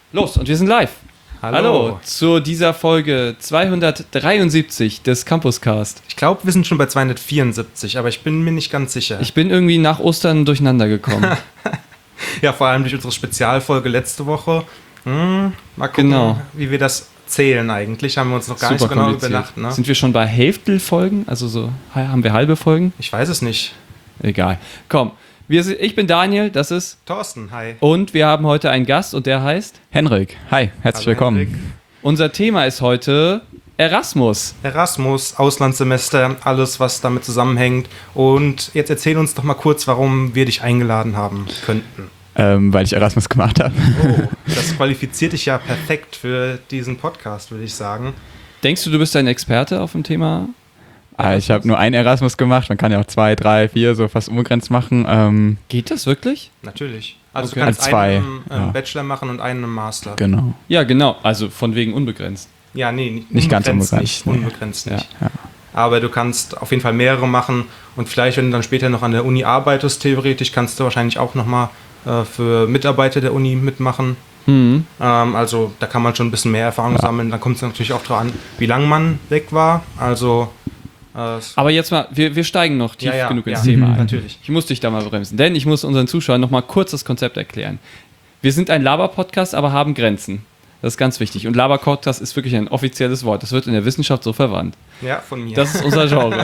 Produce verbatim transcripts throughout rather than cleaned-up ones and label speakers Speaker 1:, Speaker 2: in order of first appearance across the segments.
Speaker 1: Los, und wir sind live.
Speaker 2: Hallo.
Speaker 1: Hallo zu dieser Folge zweihundertdreiundsiebzig des Campuscast.
Speaker 2: Ich glaube, wir sind schon bei zweihundertvierundsiebzig, aber ich bin mir nicht ganz sicher.
Speaker 1: Ich bin irgendwie nach Ostern durcheinander gekommen.
Speaker 2: Ja, vor allem durch unsere Spezialfolge letzte Woche. Hm, mal gucken,
Speaker 1: Genau.
Speaker 2: wie wir das zählen eigentlich. Haben wir uns noch gar nicht so genau überdacht. Ne?
Speaker 1: Sind wir schon bei Hälftelfolgen? Also so haben wir halbe Folgen?
Speaker 2: Ich weiß es nicht.
Speaker 1: Egal. Komm, wir sind, ich bin Daniel, das ist
Speaker 2: Thorsten, hi.
Speaker 1: Und wir haben heute einen Gast und der heißt
Speaker 3: Henrik. Hi, herzlich
Speaker 2: Hallo,
Speaker 3: willkommen.
Speaker 2: Henrik.
Speaker 1: Unser Thema ist heute Erasmus.
Speaker 2: Erasmus, Auslandssemester, alles, was damit zusammenhängt. Und jetzt erzähl uns doch mal kurz, warum wir dich eingeladen haben könnten.
Speaker 3: Ähm, weil ich Erasmus gemacht habe.
Speaker 2: Oh, das qualifiziert dich ja perfekt für diesen Podcast, würde ich sagen.
Speaker 1: Denkst du, du bist ein Experte auf dem Thema?
Speaker 3: Ah, ich habe nur einen Erasmus gemacht. Man kann ja auch zwei, drei, vier, so fast unbegrenzt machen. Ähm,
Speaker 1: Geht das wirklich?
Speaker 2: Natürlich. Also
Speaker 1: Okay.
Speaker 2: du kannst
Speaker 3: Also zwei,
Speaker 2: einen ähm,
Speaker 3: ja.
Speaker 2: Bachelor machen und einen im Master.
Speaker 3: genau.
Speaker 1: Ja, genau. Also von wegen unbegrenzt.
Speaker 2: Ja, nee, nicht,
Speaker 3: Nicht ganz
Speaker 2: unbegrenzt
Speaker 3: unbegrenzt,
Speaker 2: Nicht,
Speaker 3: nee.
Speaker 2: unbegrenzt
Speaker 1: Ja.
Speaker 2: nicht.
Speaker 3: Ja.
Speaker 2: Aber du kannst auf jeden Fall mehrere machen und vielleicht, wenn du dann später noch an der Uni arbeitest, theoretisch kannst du wahrscheinlich auch nochmal äh, für Mitarbeiter der Uni mitmachen.
Speaker 1: Mhm.
Speaker 2: Ähm, also da kann man schon ein bisschen mehr Erfahrung
Speaker 3: Ja.
Speaker 2: sammeln. Dann kommt es natürlich auch darauf an, wie lange man weg war. Also äh, es-
Speaker 1: Aber jetzt mal, wir, wir steigen noch tief
Speaker 2: ja, ja,
Speaker 1: genug ins
Speaker 2: ja,
Speaker 1: Thema ein.
Speaker 2: natürlich.
Speaker 1: Ich muss dich da mal bremsen, denn ich muss unseren Zuschauern noch mal kurz das Konzept erklären. Wir sind ein Laber-Podcast, aber haben Grenzen. Das ist ganz wichtig. Und Laber-Podcast ist wirklich ein offizielles Wort. Das wird in der Wissenschaft so verwandt.
Speaker 2: Ja, von mir.
Speaker 1: Das ist unser Genre.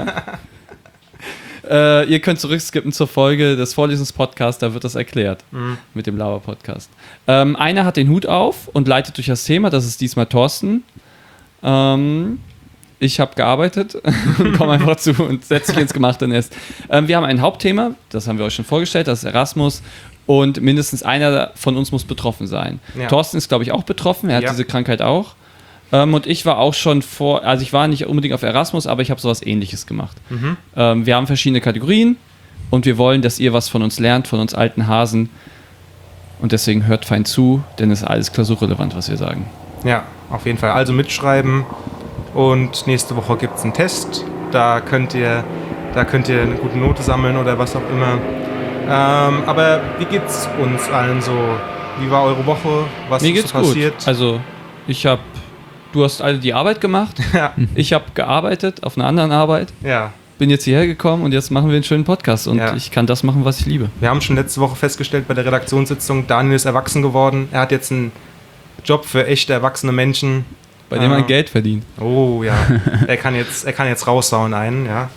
Speaker 1: äh, ihr könnt zurückskippen zur Folge des Vorlesungs-Podcasts, da wird das erklärt
Speaker 2: Mhm.
Speaker 1: mit dem Laber-Podcast. Ähm, einer hat den Hut auf und leitet durch das Thema, das ist diesmal Thorsten. Ähm, ich habe gearbeitet und komme einfach zu und setze mich ins gemachte Nest. Ähm, wir haben ein Hauptthema, das haben wir euch schon vorgestellt, das ist Erasmus. Und mindestens einer von uns muss betroffen sein.
Speaker 2: Ja.
Speaker 1: Thorsten ist, glaube ich, auch betroffen. Er hat
Speaker 2: Ja.
Speaker 1: diese Krankheit auch. Ähm, und ich war auch schon vor, also ich war nicht unbedingt auf Erasmus, aber ich habe sowas Ähnliches gemacht.
Speaker 2: Mhm.
Speaker 1: Ähm, wir haben verschiedene Kategorien und wir wollen, dass ihr was von uns lernt, von uns alten Hasen. Und deswegen hört fein zu, denn es ist alles klausurrelevant, was wir sagen.
Speaker 2: Ja, auf jeden Fall. Also mitschreiben und nächste Woche gibt es einen Test. Da könnt ihr, da könnt ihr eine gute Note sammeln oder was auch immer. Ähm, aber wie geht's uns allen so? Wie war eure Woche? Was
Speaker 1: Mir
Speaker 2: ist
Speaker 1: geht's
Speaker 2: so
Speaker 1: gut.
Speaker 2: passiert?
Speaker 1: Also ich habe, du hast alle die Arbeit gemacht.
Speaker 2: Ja,
Speaker 1: Ich habe gearbeitet auf einer anderen Arbeit.
Speaker 2: ja.
Speaker 1: Bin jetzt hierher gekommen und jetzt machen wir einen schönen Podcast und
Speaker 2: Ja.
Speaker 1: ich kann das machen, was ich liebe.
Speaker 2: Wir haben schon letzte Woche festgestellt bei der Redaktionssitzung, Daniel ist erwachsen geworden. Er hat jetzt einen Job für echte erwachsene Menschen.
Speaker 1: Bei dem
Speaker 2: Ah.
Speaker 1: man Geld verdient.
Speaker 2: Oh ja, er kann jetzt, er kann jetzt raushauen einen, ja.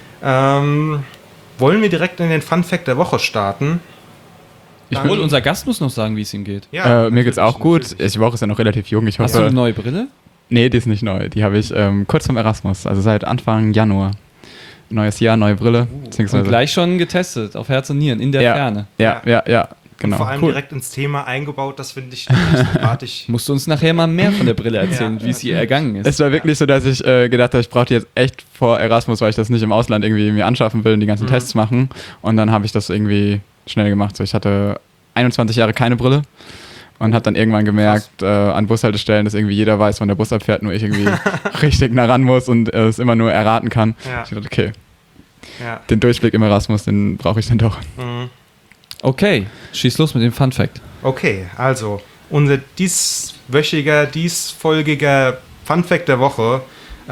Speaker 2: Ähm, wollen wir direkt in den Fun Fact der Woche starten?
Speaker 1: Ich
Speaker 2: Dann-
Speaker 1: wohl, unser Gast muss noch sagen, wie es ihm geht.
Speaker 3: äh, mir geht's
Speaker 2: natürlich,
Speaker 3: auch gut.
Speaker 2: natürlich.
Speaker 3: Die Woche ist ja noch relativ jung. Ich
Speaker 1: Hast du eine
Speaker 3: hoffe.
Speaker 1: neue Brille?
Speaker 3: Nee, die ist nicht neu. Die habe ich ähm, kurz vom Erasmus, also seit Anfang Januar. Neues Jahr, neue Brille.
Speaker 1: Und
Speaker 3: Beziehungsweise.
Speaker 1: gleich schon getestet, auf Herz und Nieren, in der
Speaker 3: ja,
Speaker 1: Ferne.
Speaker 3: Ja, ja, ja, genau.
Speaker 2: Vor allem
Speaker 1: Cool.
Speaker 2: direkt ins Thema eingebaut, das finde ich wirklich sympathisch.
Speaker 1: Musst du uns nachher mal mehr von der Brille erzählen,
Speaker 2: Ja.
Speaker 1: wie es ihr ergangen ist.
Speaker 3: Es war wirklich so, dass ich äh, gedacht habe, ich brauche die jetzt echt vor Erasmus, weil ich das nicht im Ausland irgendwie mir anschaffen will und die ganzen
Speaker 2: Mhm.
Speaker 3: Tests machen. Und dann habe ich das irgendwie schnell gemacht. So, ich hatte einundzwanzig Jahre keine Brille und habe dann irgendwann gemerkt äh, an Bushaltestellen, dass irgendwie jeder weiß, wann der Bus abfährt, nur ich irgendwie richtig nah ran muss und äh, es immer nur erraten kann.
Speaker 2: Ja.
Speaker 3: Ich dachte, okay,
Speaker 2: Ja.
Speaker 3: den Durchblick im Erasmus, den brauche ich dann doch.
Speaker 2: Mhm.
Speaker 1: Okay, schieß los mit dem Fun Fact.
Speaker 2: Okay, also unser dieswöchiger, diesfolgiger Funfact der Woche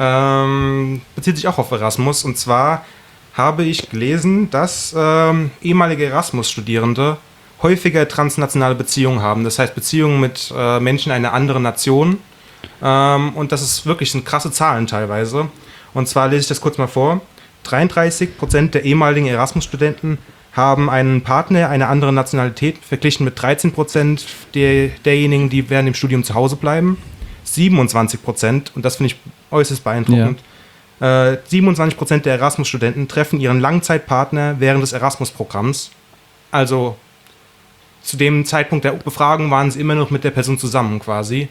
Speaker 2: ähm, bezieht sich auch auf Erasmus. Und zwar habe ich gelesen, dass ähm, ehemalige Erasmus-Studierende häufiger transnationale Beziehungen haben. Das heißt Beziehungen mit äh, Menschen einer anderen Nation. Ähm, und das ist wirklich sind krasse Zahlen teilweise. Und zwar lese ich das kurz mal vor. dreiunddreißig Prozent der ehemaligen Erasmus-Studenten haben einen Partner einer anderen Nationalität, verglichen mit dreizehn Prozent der, derjenigen, die während dem Studium zu Hause bleiben. siebenundzwanzig Prozent, und das finde ich äußerst beeindruckend, äh, siebenundzwanzig Prozent der Erasmus-Studenten treffen ihren Langzeitpartner während des Erasmus-Programms. Also zu dem Zeitpunkt der Befragung waren sie immer noch mit der Person zusammen quasi.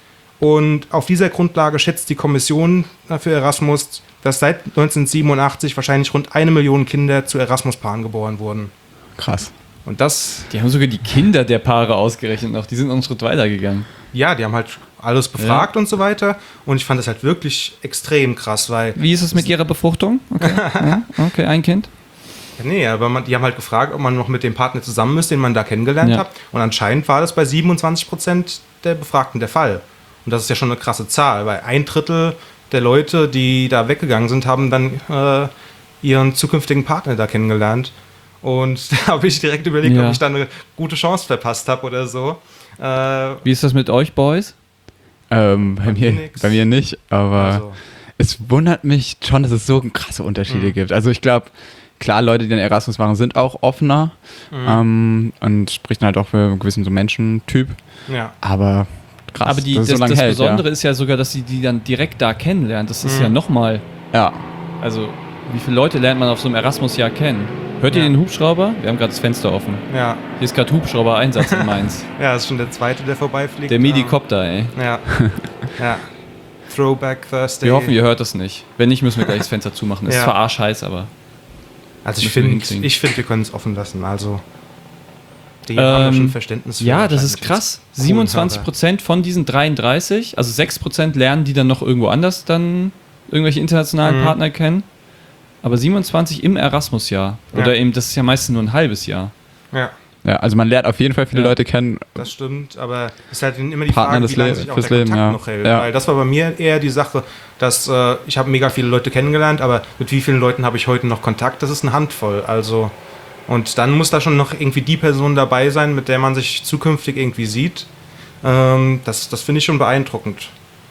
Speaker 2: Und auf dieser Grundlage schätzt die Kommission für Erasmus, dass seit neunzehnhundertsiebenundachtzig wahrscheinlich rund eine Million Kinder zu Erasmus-Paaren geboren wurden.
Speaker 3: Krass.
Speaker 2: Und das,
Speaker 1: Die haben sogar die Kinder der Paare ausgerechnet noch. Die sind noch einen Schritt weiter gegangen.
Speaker 2: ja, die haben halt alles befragt und so weiter. Und ich fand das halt wirklich extrem krass, weil
Speaker 1: Wie ist es mit ihrer Befruchtung? Okay, ja, okay, ein Kind.
Speaker 2: Nee, aber man, die haben halt gefragt, ob man noch mit dem Partner zusammen ist, den man da kennengelernt
Speaker 1: Ja.
Speaker 2: hat. Und anscheinend war das bei siebenundzwanzig Prozent der Befragten der Fall. Und das ist ja schon eine krasse Zahl, weil ein Drittel der Leute, die da weggegangen sind, haben dann äh, ihren zukünftigen Partner da kennengelernt. Und da habe ich direkt überlegt,
Speaker 1: Ja.
Speaker 2: ob ich da eine gute Chance verpasst habe oder so. Äh,
Speaker 1: Wie ist das mit euch, Boys?
Speaker 3: Ähm, bei,
Speaker 2: Bei mir
Speaker 3: mir,
Speaker 2: nix.
Speaker 3: bei mir nicht, aber
Speaker 2: also,
Speaker 3: es wundert mich schon, dass es so krasse Unterschiede
Speaker 2: Mhm.
Speaker 3: gibt. Also ich glaube, klar, Leute, die den Erasmus machen, sind auch offener
Speaker 2: Mhm.
Speaker 3: ähm, und sprechen halt auch für einen gewissen so Menschentyp.
Speaker 2: ja.
Speaker 3: Aber krass,
Speaker 1: Aber die,
Speaker 3: dass es
Speaker 1: das,
Speaker 3: so lange
Speaker 1: das
Speaker 3: hält,
Speaker 1: Besondere ist ja sogar, dass sie die dann direkt da kennenlernen. Das ist
Speaker 2: Mhm.
Speaker 1: ja nochmal,
Speaker 3: ja.
Speaker 1: also wie viele Leute lernt man auf so einem Erasmus-Jahr kennen? Hört ihr
Speaker 2: Ja.
Speaker 1: den Hubschrauber? Wir haben gerade das Fenster offen.
Speaker 2: Ja.
Speaker 1: Hier ist gerade Hubschrauber-Einsatz in Mainz.
Speaker 2: ja, das ist schon der zweite, der vorbeifliegt.
Speaker 1: Der Medikopter, ey.
Speaker 2: Ja. ja. Throwback Thursday.
Speaker 1: Wir hoffen, ihr hört das nicht. Wenn nicht, müssen wir gleich das Fenster zumachen. Das ist
Speaker 2: Ja.
Speaker 1: zwar arschheiß, aber...
Speaker 2: Also ich
Speaker 1: müssen wir
Speaker 2: finde,
Speaker 1: hinkriegen.
Speaker 2: ich find, wir können es offen lassen. Also die haben ja
Speaker 1: Ähm,
Speaker 2: schon Verständnis für
Speaker 1: Ja, das ist
Speaker 2: wahrscheinlich
Speaker 1: krass.
Speaker 2: jetzt
Speaker 1: siebenundzwanzig Prozent von diesen dreiunddreißig, also sechs Prozent lernen, die dann noch irgendwo anders dann irgendwelche internationalen
Speaker 2: Mhm.
Speaker 1: Partner kennen. Aber siebenundzwanzig im Erasmus-Jahr.
Speaker 2: Ja.
Speaker 1: Oder eben, das ist ja meistens nur ein halbes Jahr.
Speaker 2: Ja,
Speaker 3: Ja, also man lernt auf jeden Fall viele
Speaker 1: Ja.
Speaker 3: Leute kennen.
Speaker 2: das stimmt. Aber es ist halt immer die
Speaker 3: Partner
Speaker 2: Frage,
Speaker 3: des
Speaker 2: wie lange
Speaker 3: Le-
Speaker 2: sich auch
Speaker 3: fürs
Speaker 2: der
Speaker 3: Leben,
Speaker 2: Kontakt
Speaker 3: ja.
Speaker 2: noch hält.
Speaker 3: Ja.
Speaker 2: Weil das war bei mir eher die Sache, dass äh, ich habe mega viele Leute kennengelernt, aber mit wie vielen Leuten habe ich heute noch Kontakt? Das ist eine Handvoll. Also und dann muss da schon noch irgendwie die Person dabei sein, mit der man sich zukünftig irgendwie sieht. Ähm, das das finde ich schon beeindruckend.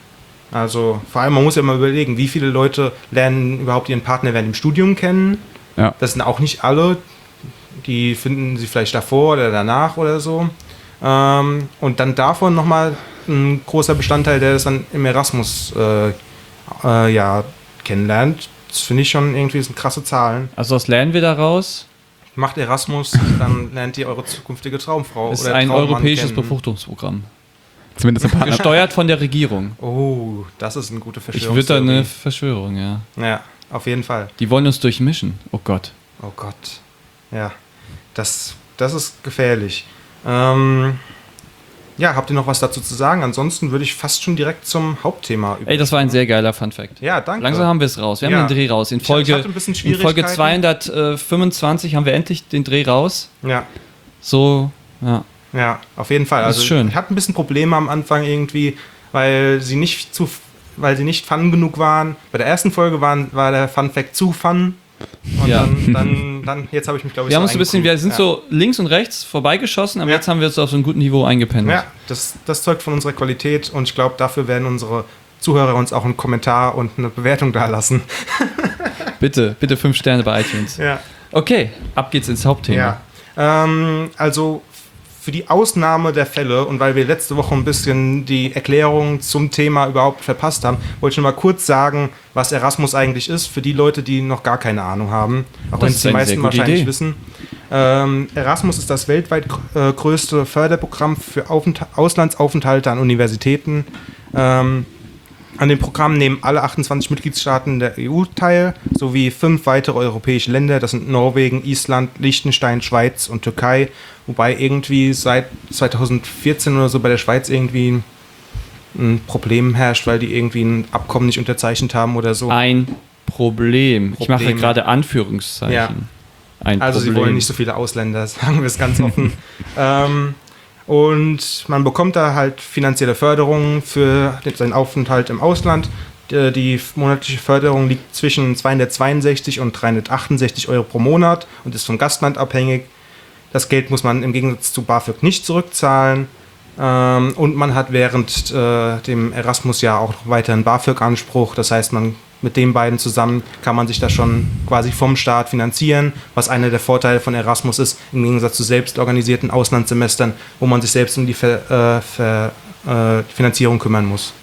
Speaker 2: Also vor allem, man muss ja mal überlegen, wie viele Leute lernen überhaupt ihren Partner während dem Studium kennen.
Speaker 3: Ja.
Speaker 2: Das sind auch nicht alle. Die finden sie vielleicht davor oder danach oder so. Ähm, und dann davon nochmal ein großer Bestandteil, der das dann im Erasmus äh, äh, ja, kennenlernt. Das finde ich schon irgendwie, das sind krasse Zahlen.
Speaker 1: Also was lernen wir daraus?
Speaker 2: Macht Erasmus, dann lernt ihr eure zukünftige Traumfrau
Speaker 1: Es ist
Speaker 2: oder
Speaker 1: ein
Speaker 2: Traummann
Speaker 1: europäisches
Speaker 2: kennen.
Speaker 1: Befruchtungsprogramm.
Speaker 3: Zumindest ein Partner.
Speaker 1: Gesteuert von der Regierung.
Speaker 2: Oh, das ist eine gute
Speaker 1: Ich
Speaker 2: Verschwörung.
Speaker 1: würde da eine Verschwörung, ja.
Speaker 2: Ja, auf jeden Fall.
Speaker 1: Die wollen uns durchmischen. Oh Gott.
Speaker 2: Oh Gott. Ja, das, das ist gefährlich. Ähm, ja, habt ihr noch was dazu zu sagen? Ansonsten würde ich fast schon direkt zum Hauptthema über.
Speaker 1: Ey, das war ein sehr geiler Funfact.
Speaker 2: Ja, danke.
Speaker 1: Langsam haben wir es raus. Wir haben
Speaker 2: Ja.
Speaker 1: den Dreh raus. In
Speaker 2: Ich-
Speaker 1: Folge,
Speaker 2: ich hatte ein bisschen
Speaker 1: in Folge
Speaker 2: Schwierigkeiten.
Speaker 1: zweihundertfünfundzwanzig haben wir endlich den Dreh raus.
Speaker 2: Ja,
Speaker 1: So, ja.
Speaker 2: ja, auf jeden Fall.
Speaker 1: Das
Speaker 2: Also
Speaker 1: ist schön.
Speaker 2: ich hatte ein bisschen Probleme am Anfang irgendwie, weil sie nicht zu, weil sie nicht fun genug waren. Bei der ersten Folge waren, war der Fun Fact zu fun. Und
Speaker 1: Ja.
Speaker 2: dann, dann, dann, jetzt habe ich mich, glaube ich,
Speaker 1: Wir haben
Speaker 2: so
Speaker 1: uns ein bisschen, wir
Speaker 2: eingegroovt.
Speaker 1: sind so links und rechts vorbeigeschossen, aber
Speaker 2: Ja.
Speaker 1: jetzt haben wir uns auf so einem guten Niveau eingependelt.
Speaker 2: Ja, das, das zeugt von unserer Qualität und ich glaube, dafür werden unsere Zuhörer uns auch einen Kommentar und eine Bewertung da lassen.
Speaker 1: Bitte, bitte fünf Sterne bei iTunes.
Speaker 2: Ja.
Speaker 1: Okay, ab geht's ins Hauptthema.
Speaker 2: Ja. Ähm, also für die Ausnahme der Fälle und weil wir letzte Woche ein bisschen die Erklärung zum Thema überhaupt verpasst haben, wollte ich nur mal kurz sagen, was Erasmus eigentlich ist, für die Leute, die noch gar keine Ahnung haben. Auch
Speaker 1: Das
Speaker 2: wenn
Speaker 1: ist
Speaker 2: es die
Speaker 1: eine
Speaker 2: meisten
Speaker 1: sehr gute
Speaker 2: wahrscheinlich
Speaker 1: Idee.
Speaker 2: wissen. Ähm, Erasmus ist das weltweit äh, größte Förderprogramm für Aufent- Auslandsaufenthalte an Universitäten. Ähm, An dem Programm nehmen alle achtundzwanzig Mitgliedstaaten der E U teil, sowie fünf weitere europäische Länder. Das sind Norwegen, Island, Liechtenstein, Schweiz und Türkei. Wobei irgendwie seit zweitausendvierzehn oder so bei der Schweiz irgendwie ein Problem herrscht, weil die irgendwie ein Abkommen nicht unterzeichnet haben oder so.
Speaker 1: Ein Problem. Ich mache
Speaker 2: Problem.
Speaker 1: gerade Anführungszeichen.
Speaker 2: Ja.
Speaker 1: Ein
Speaker 2: Also
Speaker 1: Problem.
Speaker 2: sie wollen nicht so viele Ausländer, sagen wir es ganz offen. ähm, und man bekommt da halt finanzielle Förderung für den- seinen Aufenthalt im Ausland. Die, die monatliche Förderung liegt zwischen zweihundertzweiundsechzig und dreihundertachtundsechzig Euro pro Monat und ist vom Gastland abhängig. Das Geld muss man im Gegensatz zu BAföG nicht zurückzahlen. Ähm, und man hat während äh, dem Erasmus-Jahr auch noch weiter einen BAföG-Anspruch. Das heißt, man mit den beiden zusammen kann man sich das schon quasi vom Staat finanzieren, was einer der Vorteile von Erasmus ist, im Gegensatz zu selbst organisierten Auslandssemestern, wo man sich selbst um die Ver, äh, Ver, äh, Finanzierung kümmern muss.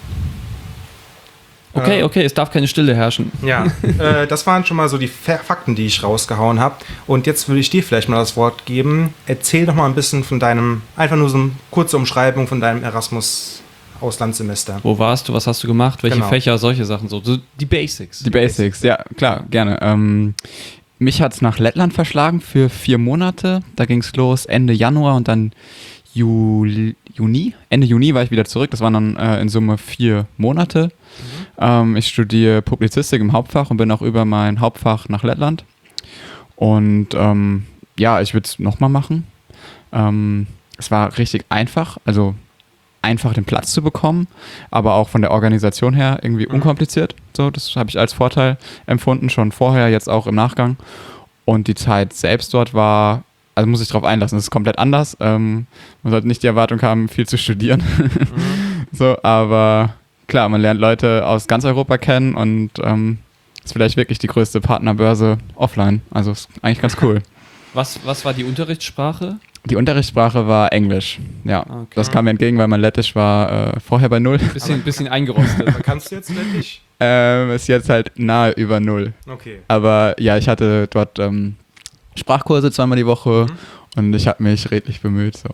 Speaker 1: Okay,
Speaker 2: Äh,
Speaker 1: okay, es darf keine Stille herrschen.
Speaker 2: Ja, äh, das waren schon mal so die Fa- Fakten, die ich rausgehauen habe. Und jetzt würde ich dir vielleicht mal das Wort geben. Erzähl doch mal ein bisschen von deinem, einfach nur so eine kurze Umschreibung von deinem Erasmus-Auslandssemester.
Speaker 1: Wo warst du? Was hast du gemacht? Welche
Speaker 2: Genau.
Speaker 1: Fächer? Solche Sachen. So, so die Basics.
Speaker 3: Die Basics, ja, klar, gerne. Ähm, mich hat es nach Lettland verschlagen für vier Monate. Da ging es los Ende Januar und dann Juli, Juni. Ende Juni war ich wieder zurück. Das waren dann äh, in Summe vier Monate. Ähm, ich studiere Publizistik im Hauptfach und bin auch über mein Hauptfach nach Lettland. Und ähm, ja, ich würde es nochmal machen. Ähm, es war richtig einfach, also einfach den Platz zu bekommen, aber auch von der Organisation her irgendwie unkompliziert. So, das habe ich als Vorteil empfunden, schon vorher, jetzt auch im Nachgang. Und die Zeit selbst dort war, also muss ich darauf einlassen, es ist komplett anders. Ähm, man sollte nicht die Erwartung haben, viel zu studieren. Mhm. So, aber klar, man lernt Leute aus ganz Europa kennen und ähm, ist vielleicht wirklich die größte Partnerbörse offline. Also ist eigentlich ganz cool.
Speaker 1: Was, was war die Unterrichtssprache?
Speaker 3: Die Unterrichtssprache war Englisch, ja.
Speaker 1: Okay.
Speaker 3: Das kam mir entgegen, weil mein Lettisch war äh, vorher bei Null.
Speaker 1: Bisschen, bisschen eingerostet.
Speaker 2: Aber kannst du jetzt Lettisch?
Speaker 3: ähm, ist jetzt halt nahe über Null.
Speaker 2: Okay.
Speaker 3: Aber ja, ich hatte dort ähm, Sprachkurse zweimal die Woche
Speaker 2: Mhm.
Speaker 3: und ich habe mich redlich bemüht. So.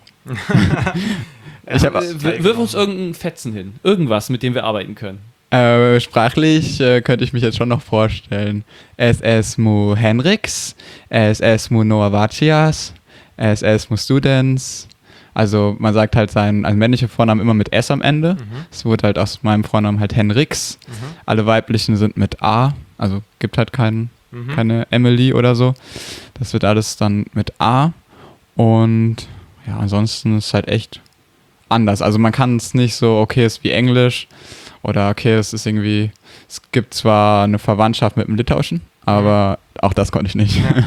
Speaker 3: ich hab,
Speaker 1: Äh, w- Wirf uns irgendeinen Fetzen hin. Irgendwas, mit dem wir arbeiten können.
Speaker 3: äh, sprachlich äh, könnte ich mich jetzt schon noch vorstellen. Es es mu Henriks, es es mu Noavacias, es es mu Students. Also man sagt halt seinen also männlichen Vornamen immer mit S am Ende.
Speaker 2: Mhm.
Speaker 3: Es wurde halt aus meinem Vornamen halt Henriks.
Speaker 2: Mhm.
Speaker 3: Alle weiblichen sind mit A, also gibt halt keinen,
Speaker 2: Mhm.
Speaker 3: keine Emily oder so. Das wird alles dann mit A. Und ja, ansonsten ist es halt echt anders. Also man kann es nicht so, okay, es ist wie Englisch oder okay, es ist irgendwie, es gibt zwar eine Verwandtschaft mit dem Litauischen, aber auch das konnte ich nicht.
Speaker 2: Ja.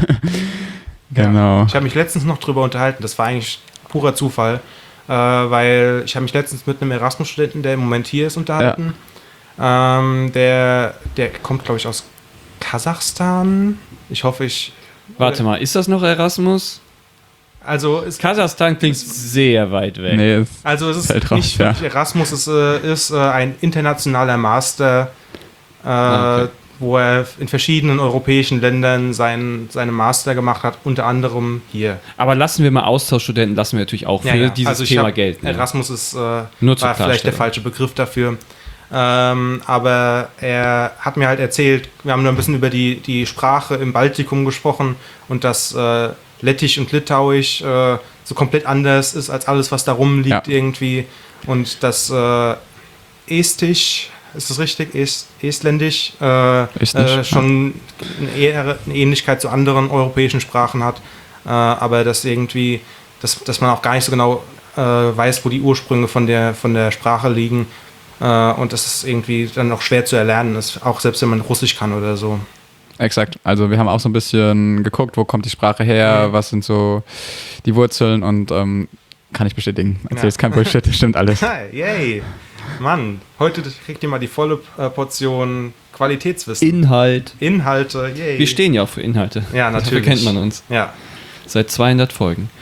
Speaker 3: Genau.
Speaker 2: Ja. Ich habe mich letztens noch drüber unterhalten, das war eigentlich purer Zufall, äh, weil ich habe mich letztens mit einem Erasmus-Studenten, der im Moment hier ist, unterhalten. Ja. Ähm, der, der kommt, glaube ich, aus Kasachstan. Ich hoffe, ich...
Speaker 1: Warte mal, ist das noch Erasmus?
Speaker 2: Also es,
Speaker 1: Kasachstan klingt sehr weit weg.
Speaker 3: Nee, es
Speaker 2: also es ist
Speaker 3: fällt raus,
Speaker 2: nicht
Speaker 3: ja.
Speaker 2: wirklich Erasmus, es äh, ist äh, ein internationaler Master, äh,
Speaker 1: Ah, okay.
Speaker 2: wo er in verschiedenen europäischen Ländern sein, seine Master gemacht hat, unter anderem hier.
Speaker 1: Aber lassen wir mal Austauschstudenten, lassen wir natürlich auch für
Speaker 2: Ja, ja.
Speaker 1: dieses
Speaker 2: Also ich
Speaker 1: Thema
Speaker 2: hab-
Speaker 1: gelten. ja.
Speaker 2: Erasmus ist äh,
Speaker 1: Nur
Speaker 2: war
Speaker 1: zur
Speaker 2: vielleicht der
Speaker 1: Klarstellung.
Speaker 2: falsche Begriff dafür. Ähm, aber er hat mir halt erzählt, wir haben nur ein bisschen über die, die Sprache im Baltikum gesprochen und dass äh, Lettisch und Litauisch äh, so komplett anders ist als alles, was da rumliegt
Speaker 3: Ja.
Speaker 2: irgendwie. Und dass äh, Estisch, ist das richtig? Est, Estländisch äh,
Speaker 3: Estnisch,
Speaker 2: äh, schon eine, eher, eine Ähnlichkeit zu anderen europäischen Sprachen hat. Äh, aber dass irgendwie, dass, dass man auch gar nicht so genau äh, weiß, wo die Ursprünge von der, von der Sprache liegen. Äh, und dass es irgendwie dann auch schwer zu erlernen ist, auch selbst wenn man Russisch kann oder so.
Speaker 3: Exakt. Also wir haben auch so ein bisschen geguckt, wo kommt die Sprache her,
Speaker 2: Mhm.
Speaker 3: was sind so die Wurzeln und ähm, kann ich bestätigen. Erzähl
Speaker 2: Ja.
Speaker 3: jetzt kein Bullshit, das stimmt alles.
Speaker 2: Hi, yay! Mann, heute kriegt ihr mal die volle äh, Portion Qualitätswissen.
Speaker 1: Inhalt.
Speaker 2: Inhalte, yay!
Speaker 1: Wir stehen ja auch für Inhalte.
Speaker 2: Ja,
Speaker 1: Dafür
Speaker 2: natürlich.
Speaker 1: kennt man uns.
Speaker 2: Ja.
Speaker 1: Seit zweihundert Folgen.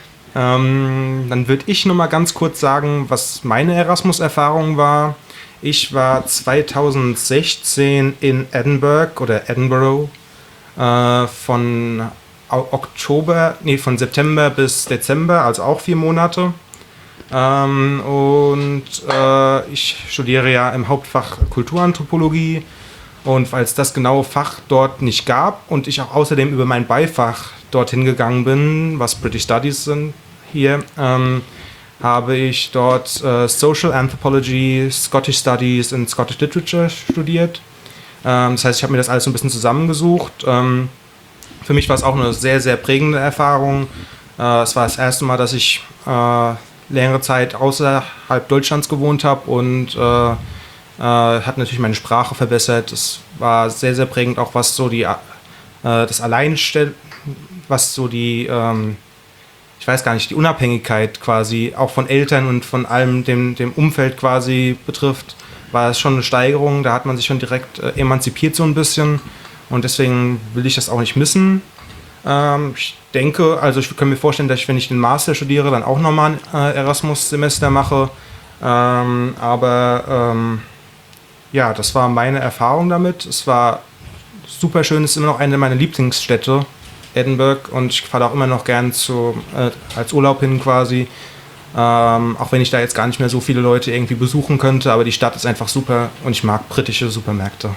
Speaker 2: Ähm, dann würde ich noch mal ganz kurz sagen, was meine Erasmus-Erfahrung war. Ich war zweitausendsechzehn in Edinburgh oder Edinburgh äh, von Au- Oktober, nee, von September bis Dezember, also auch vier Monate. Ähm, und äh, ich studiere ja im Hauptfach Kulturanthropologie. Und weil es das genaue Fach dort nicht gab und ich auch außerdem über mein Beifach dorthin gegangen bin, was British Studies sind hier, ähm, habe ich dort äh, Social Anthropology, Scottish Studies und Scottish Literature studiert. Ähm, das heißt, ich habe mir das alles so ein bisschen zusammengesucht. Ähm, für mich war es auch eine sehr, sehr prägende Erfahrung. Äh, es war das erste Mal, dass ich äh, längere Zeit außerhalb Deutschlands gewohnt habe und äh, äh, hat natürlich meine Sprache verbessert. Es war sehr, sehr prägend, auch was so die, äh, das Alleinstell, was so die, ähm, ich weiß gar nicht, die Unabhängigkeit quasi auch von Eltern und von allem dem, dem Umfeld quasi betrifft, war es schon eine Steigerung. Da hat man sich schon direkt äh, emanzipiert so ein bisschen und deswegen will ich das auch nicht missen. Ähm, ich denke, also ich kann mir vorstellen, dass ich, wenn ich den Master studiere, dann auch nochmal ein äh, Erasmus-Semester mache. Ähm, aber ähm, ja, das war meine Erfahrung damit. Es war super schön, es ist immer noch eine meiner Lieblingsstädte, Edinburgh, und ich fahre auch immer noch gern zu, äh, als Urlaub hin quasi. Ähm, auch wenn ich da jetzt gar nicht mehr so viele Leute irgendwie besuchen könnte, aber die Stadt ist einfach super und ich mag britische Supermärkte.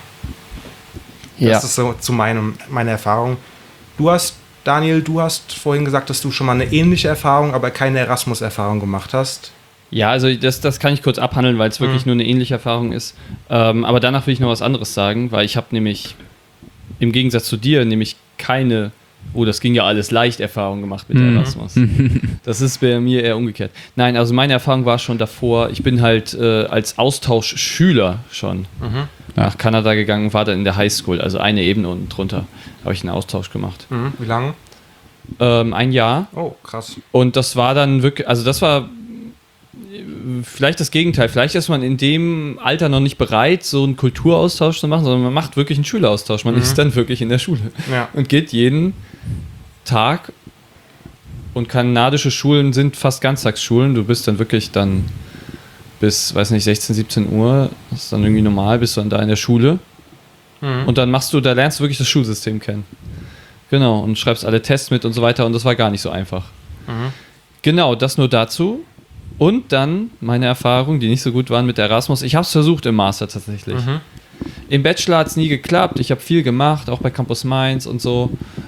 Speaker 1: Ja.
Speaker 2: Das ist so zu meinem, meiner Erfahrung. Du hast, Daniel, du hast vorhin gesagt, dass du schon mal eine ähnliche Erfahrung, aber keine Erasmus-Erfahrung gemacht hast.
Speaker 1: Ja, also das, das kann ich kurz abhandeln, weil es wirklich
Speaker 2: Mhm.
Speaker 1: nur eine ähnliche Erfahrung ist. Ähm, aber danach will ich noch was anderes sagen, weil ich habe nämlich im Gegensatz zu dir nämlich keine Oh, das ging ja alles leicht, Erfahrung gemacht mit
Speaker 3: Mhm.
Speaker 1: Erasmus. Das ist bei mir eher umgekehrt. Nein, also meine Erfahrung war schon davor, ich bin halt äh, als Austauschschüler schon
Speaker 2: Mhm.
Speaker 1: nach Kanada gegangen, war dann in der Highschool, also eine Ebene unten drunter, habe ich einen Austausch gemacht.
Speaker 2: Mhm. Wie lange?
Speaker 1: Ähm, ein Jahr.
Speaker 2: Oh, krass.
Speaker 1: Und das war dann wirklich, also das war vielleicht das Gegenteil. Vielleicht ist man in dem Alter noch nicht bereit, so einen Kulturaustausch zu machen, sondern man macht wirklich einen Schüleraustausch. Man
Speaker 2: Mhm.
Speaker 1: ist dann wirklich in der Schule
Speaker 2: Ja.
Speaker 1: und geht jeden Tag. Und kanadische Schulen sind fast Ganztagsschulen. Du bist dann wirklich dann bis, weiß nicht, sechzehn, siebzehn Uhr, das ist dann irgendwie normal, bist du dann da in der Schule.
Speaker 2: Mhm.
Speaker 1: Und dann machst du, da lernst du wirklich das Schulsystem kennen. Genau, und schreibst alle Tests mit und so weiter. Und das war gar nicht so einfach.
Speaker 2: Mhm.
Speaker 1: Genau, das nur dazu. Und dann meine Erfahrungen, die nicht so gut waren mit Erasmus. Ich habe es versucht im Master tatsächlich.
Speaker 2: Mhm.
Speaker 1: Im Bachelor hat es nie geklappt. Ich habe viel gemacht, auch bei Campus Mainz und so.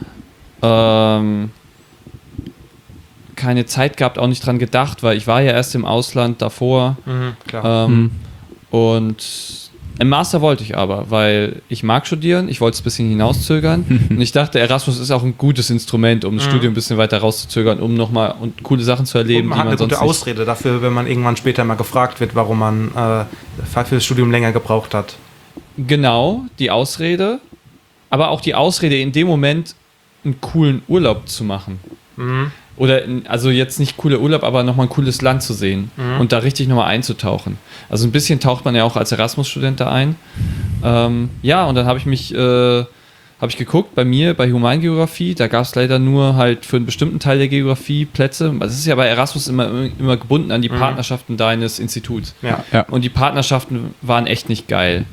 Speaker 1: Ähm, keine Zeit gehabt, auch nicht dran gedacht, weil ich war ja erst im Ausland davor.
Speaker 2: Mhm. Klar.
Speaker 1: Ähm,
Speaker 3: Mhm.
Speaker 1: Und im Master wollte ich aber, weil ich mag studieren, ich wollte es ein bisschen hinauszögern. Und ich dachte, Erasmus ist auch ein gutes Instrument, um das
Speaker 2: Mhm.
Speaker 1: Studium ein bisschen weiter rauszuzögern, um nochmal und coole Sachen zu
Speaker 2: Und
Speaker 1: erleben,
Speaker 2: man
Speaker 1: die
Speaker 2: hat
Speaker 1: man
Speaker 2: eine
Speaker 1: sonst
Speaker 2: gute
Speaker 1: nicht.
Speaker 2: Ausrede dafür, wenn man irgendwann später mal gefragt wird, warum man äh, für das Studium länger gebraucht hat.
Speaker 1: Genau, die Ausrede, aber auch die Ausrede in dem Moment, einen coolen Urlaub zu machen.
Speaker 2: Mhm.
Speaker 1: Oder, in- also jetzt nicht cooler Urlaub, aber nochmal ein cooles Land zu sehen
Speaker 2: Mhm.
Speaker 1: und da richtig nochmal einzutauchen. Also ein bisschen taucht man ja auch als Erasmus-Student da ein. Ähm, ja, und dann habe ich mich, äh, habe ich geguckt, bei mir, bei Humangeografie, da gab es leider nur halt für einen bestimmten Teil der Geografie Plätze. Das ist ja bei Erasmus immer, immer gebunden an die
Speaker 2: Mhm.
Speaker 1: Partnerschaften deines Instituts.
Speaker 2: Ja.
Speaker 3: Ja.
Speaker 1: Und die Partnerschaften waren echt nicht geil.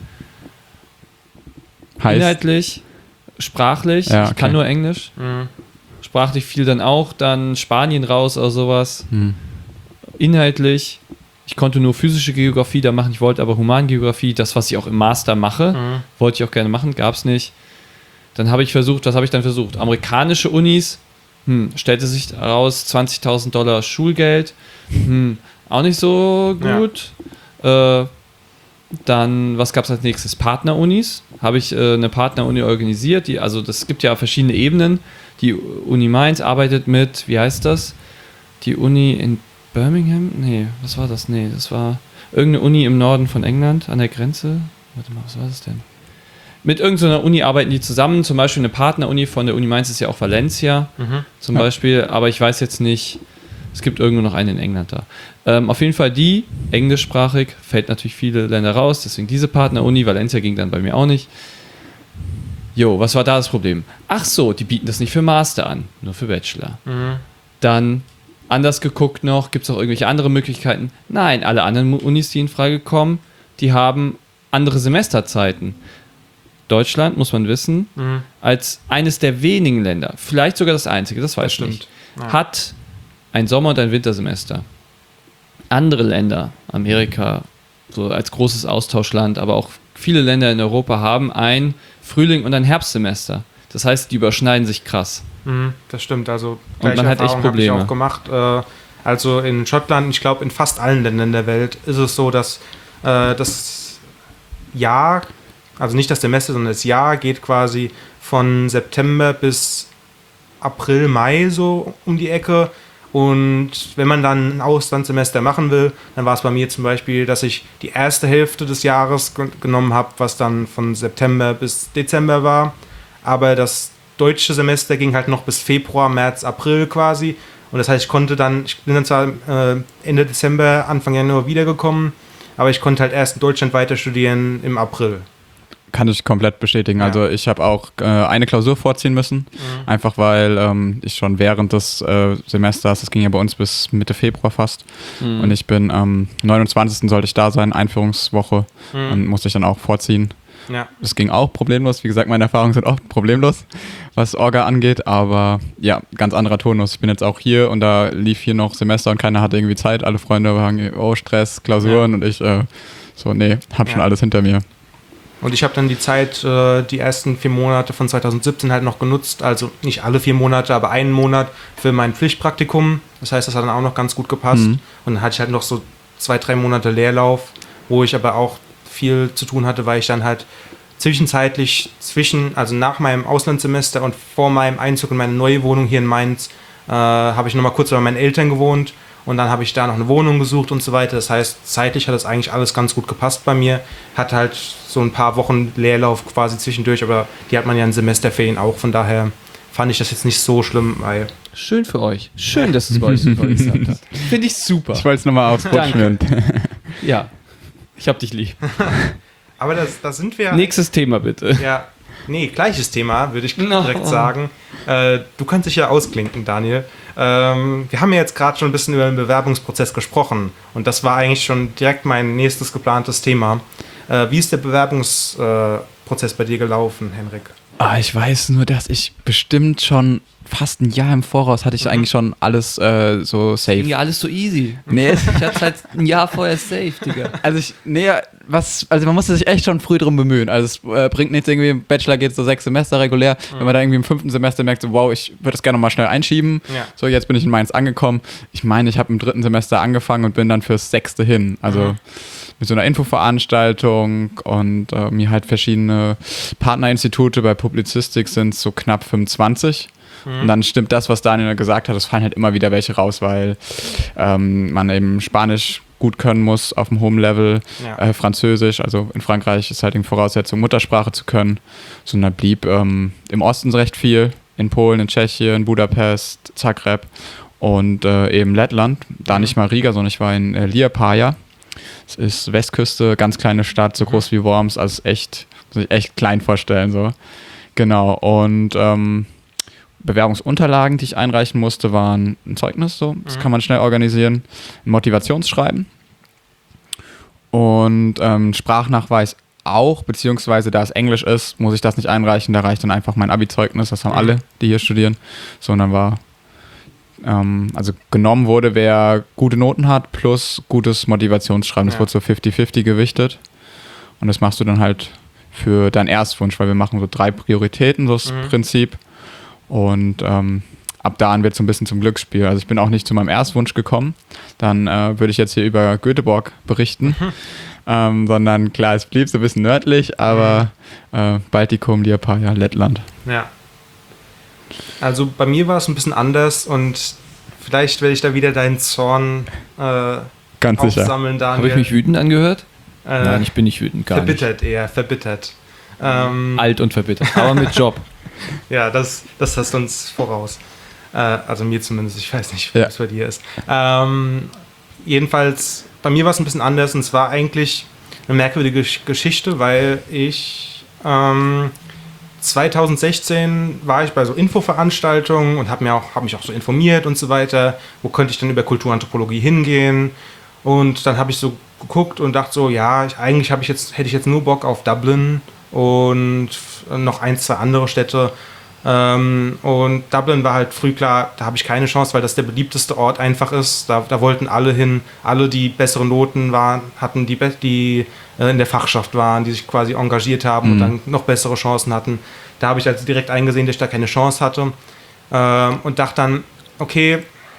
Speaker 3: Heißt,
Speaker 1: Inhaltlich, sprachlich,
Speaker 3: Ja,
Speaker 1: ich kann
Speaker 3: okay.
Speaker 1: nur Englisch.
Speaker 2: Mhm.
Speaker 1: Sprachlich fiel dann auch dann Spanien raus oder sowas.
Speaker 3: hm.
Speaker 1: Inhaltlich, ich konnte nur physische Geografie da machen, ich wollte aber Humangeografie, das, was ich auch im Master mache,
Speaker 2: Mhm.
Speaker 1: wollte ich auch gerne machen, gab es nicht. Dann habe ich versucht, was habe ich dann versucht? Amerikanische Unis, hm, stellte sich heraus, zwanzigtausend Dollar Schulgeld, hm, auch nicht so gut. Äh, dann, was gab es als nächstes? Partnerunis. Habe ich äh, eine Partneruni organisiert. Die, also das gibt ja verschiedene Ebenen. Die Uni Mainz arbeitet mit, wie heißt das? Die Uni in Birmingham? Nee, was war das? Nee, das war irgendeine Uni im Norden von England an der Grenze. Warte mal, was war das denn? Mit irgendeiner Uni arbeiten die zusammen. Zum Beispiel eine Partneruni von der Uni Mainz ist ja auch Valencia
Speaker 2: Mhm.
Speaker 1: zum
Speaker 3: Ja.
Speaker 1: Beispiel. Aber ich weiß jetzt nicht, es gibt irgendwo noch eine in England da. Ähm, auf jeden Fall die, englischsprachig, fällt natürlich viele Länder raus. Deswegen diese Partneruni. Valencia ging dann bei mir auch nicht. Jo, was war da das Problem? Ach so, die bieten das nicht für Master an, nur für Bachelor.
Speaker 2: Mhm.
Speaker 1: Dann anders geguckt noch, gibt es auch irgendwelche andere Möglichkeiten? Nein, alle anderen Unis, die in Frage kommen, die haben andere Semesterzeiten. Deutschland, muss man wissen,
Speaker 2: Mhm.
Speaker 1: als eines der wenigen Länder, vielleicht sogar das einzige, das weiß
Speaker 2: Das
Speaker 1: ich
Speaker 2: stimmt.
Speaker 1: nicht,
Speaker 2: Ja.
Speaker 1: hat ein Sommer- und ein Wintersemester. Andere Länder, Amerika, so als großes Austauschland, aber auch viele Länder in Europa haben ein Frühling- und ein Herbstsemester. Das heißt, die überschneiden sich krass.
Speaker 2: Mhm, das stimmt, also
Speaker 1: man
Speaker 2: gleiche
Speaker 1: hat echt
Speaker 2: Erfahrung habe ich
Speaker 1: Probleme.
Speaker 2: auch gemacht. Äh, also in Schottland, ich glaube in fast allen Ländern der Welt ist es so, dass äh, das Jahr, also nicht das Semester, sondern das Jahr geht quasi von September bis April, Mai so um die Ecke. Und wenn man dann ein Auslandssemester machen will, dann war es bei mir zum Beispiel, dass ich die erste Hälfte des Jahres ge- genommen habe, was dann von September bis Dezember war. Aber das deutsche Semester ging halt noch bis Februar, März, April quasi. Und das heißt, ich konnte dann, ich bin dann zwar äh, Ende Dezember, Anfang Januar wiedergekommen, aber ich konnte halt erst in Deutschland weiter studieren im April.
Speaker 3: Kann ich komplett bestätigen.
Speaker 2: Ja.
Speaker 3: Also ich habe auch äh, eine Klausur vorziehen müssen,
Speaker 2: Mhm.
Speaker 3: einfach weil ähm, ich schon während des äh, Semesters, das ging ja bei uns bis Mitte Februar fast, und ich bin am neunundzwanzigsten sollte ich da sein, Einführungswoche,
Speaker 2: Mhm.
Speaker 3: und musste ich dann auch vorziehen.
Speaker 2: Ja.
Speaker 3: Das ging auch problemlos. Wie gesagt, meine Erfahrungen sind auch problemlos, was Orga angeht, aber ja, ganz anderer Tonus. Ich bin jetzt auch hier und da lief hier noch Semester und keiner hatte irgendwie Zeit. Alle Freunde waren, oh, Stress, Klausuren,
Speaker 2: Ja.
Speaker 3: und ich äh, so, nee, hab schon
Speaker 2: Ja.
Speaker 3: alles hinter mir.
Speaker 2: Und ich habe dann die Zeit, äh, die ersten vier Monate von zweitausendsiebzehn halt noch genutzt, also nicht alle vier Monate, aber einen Monat für mein Pflichtpraktikum. Das heißt, das hat dann auch noch ganz gut gepasst.
Speaker 3: Mhm.
Speaker 2: Und dann hatte ich halt noch so zwei, drei Monate Leerlauf, wo ich aber auch viel zu tun hatte, weil ich dann halt zwischenzeitlich zwischen, also nach meinem Auslandssemester und vor meinem Einzug in meine neue Wohnung hier in Mainz, äh, habe ich nochmal kurz bei meinen Eltern gewohnt und dann habe ich da noch eine Wohnung gesucht und so weiter. Das heißt, zeitlich hat das eigentlich alles ganz gut gepasst bei mir. Hatte halt so ein paar Wochen Leerlauf quasi zwischendurch, aber die hat man ja in Semesterferien auch, von daher fand ich das jetzt nicht so schlimm, weil...
Speaker 1: Schön für euch. Schön, dass es bei euch so toll gesagt hat. Finde ich super.
Speaker 3: Ich wollte es nochmal aufs Brot schmieren.
Speaker 1: Ja, ich hab dich lieb.
Speaker 2: Aber das, das sind wir...
Speaker 1: Nächstes Thema bitte.
Speaker 2: Ja, nee, gleiches Thema, würde ich
Speaker 1: No.
Speaker 2: direkt sagen. Äh, du kannst dich ja ausklinken, Daniel. Ähm, wir haben ja jetzt gerade schon ein bisschen über den Bewerbungsprozess gesprochen und das war eigentlich schon direkt mein nächstes geplantes Thema. Äh, wie ist der Bewerbungsprozess äh, bei dir gelaufen, Henrik?
Speaker 3: Ah, ich weiß nur, dass ich bestimmt schon fast ein Jahr im Voraus hatte ich
Speaker 2: Mhm.
Speaker 3: eigentlich schon alles äh, so safe.
Speaker 1: Ja, alles so easy.
Speaker 3: Nee,
Speaker 1: Ich hatte halt ein Jahr vorher safe, Digga.
Speaker 3: also ich, nee, was, also man musste sich echt schon früh drum bemühen. Also es äh, bringt nichts, irgendwie im Bachelor geht so sechs Semester regulär.
Speaker 2: Mhm.
Speaker 3: Wenn man da irgendwie im fünften Semester merkt, so wow, ich würde das gerne mal schnell einschieben.
Speaker 2: Ja.
Speaker 3: So, jetzt bin ich in Mainz angekommen. Ich meine, ich habe im dritten Semester angefangen und bin dann fürs sechste hin. Also
Speaker 2: Mhm.
Speaker 3: mit so einer Infoveranstaltung und äh, mir halt verschiedene Partnerinstitute bei Publizistik sind so knapp fünfundzwanzig. Und dann stimmt das, was Daniel gesagt hat, es fallen halt immer wieder welche raus, weil ähm, man eben Spanisch gut können muss auf dem hohen Level,
Speaker 2: Ja.
Speaker 3: äh, Französisch, also in Frankreich ist halt die Voraussetzung, Muttersprache zu können. So, und da blieb ähm, im Osten recht viel, in Polen, in Tschechien, Budapest, Zagreb und äh, eben Lettland, da nicht mal Riga, sondern ich war in äh, Liepaja. Es ist Westküste, ganz kleine Stadt, so groß wie Worms, also ist echt, muss ich echt klein vorstellen, so. Genau, und ähm, Bewerbungsunterlagen, die ich einreichen musste, waren ein Zeugnis, so. Das
Speaker 2: Mhm.
Speaker 3: kann man schnell organisieren. Ein Motivationsschreiben. Und ähm, Sprachnachweis auch, beziehungsweise da es Englisch ist, muss ich das nicht einreichen. Da reicht dann einfach mein Abi-Zeugnis. Das haben
Speaker 2: Mhm.
Speaker 3: alle, die hier studieren. So, und dann war, ähm, also genommen wurde, wer gute Noten hat, plus gutes Motivationsschreiben. Das
Speaker 2: Ja.
Speaker 3: wurde so fünfzig fünfzig gewichtet. Und das machst du dann halt für deinen Erstwunsch, weil wir machen so drei Prioritäten, so das
Speaker 2: Mhm.
Speaker 3: Prinzip. Und ähm, ab da an wird es so ein bisschen zum Glücksspiel. Also ich bin auch nicht zu meinem Erstwunsch gekommen. Dann äh, würde ich jetzt hier über Göteborg berichten. ähm, sondern klar, es blieb so ein bisschen nördlich, aber äh, Baltikum, Liepaja, Lettland.
Speaker 2: Ja. Also bei mir war es ein bisschen anders und vielleicht werde ich da wieder deinen Zorn äh,
Speaker 3: Ganz sicher.
Speaker 2: aufsammeln, Daniel.
Speaker 1: Habe ich mich wütend angehört?
Speaker 2: äh,
Speaker 1: Nein, ich bin nicht wütend, gar nicht.
Speaker 2: verbittert eher, verbittert. Ähm,
Speaker 1: Alt und verbittert, aber mit Job.
Speaker 2: Ja, das, das hast du uns voraus. Äh, also mir zumindest, ich weiß nicht, wie
Speaker 3: Ja.
Speaker 2: es bei dir ist. Ähm, jedenfalls, bei mir war es ein bisschen anders und es war eigentlich eine merkwürdige Gesch- Geschichte, weil ich ähm, zwanzig sechzehn war ich bei so Infoveranstaltungen und habe mir auch, hab mich auch so informiert und so weiter. Wo könnte ich denn über Kulturanthropologie hingehen? Und dann habe ich so geguckt und dachte so, ja, ich, eigentlich habe ich jetzt, hätte ich jetzt nur Bock auf Dublin und noch ein, zwei andere Städte. Ähm, und Dublin war halt früh klar, da habe ich keine Chance, weil das der beliebteste Ort einfach ist. Da, da wollten alle hin, alle, die bessere Noten waren, hatten, die, be- die äh, in der Fachschaft waren, die sich quasi engagiert haben
Speaker 3: Mhm.
Speaker 2: und dann noch bessere Chancen hatten. Da habe ich also direkt eingesehen, dass ich da keine Chance hatte. Ähm, und dachte dann, okay,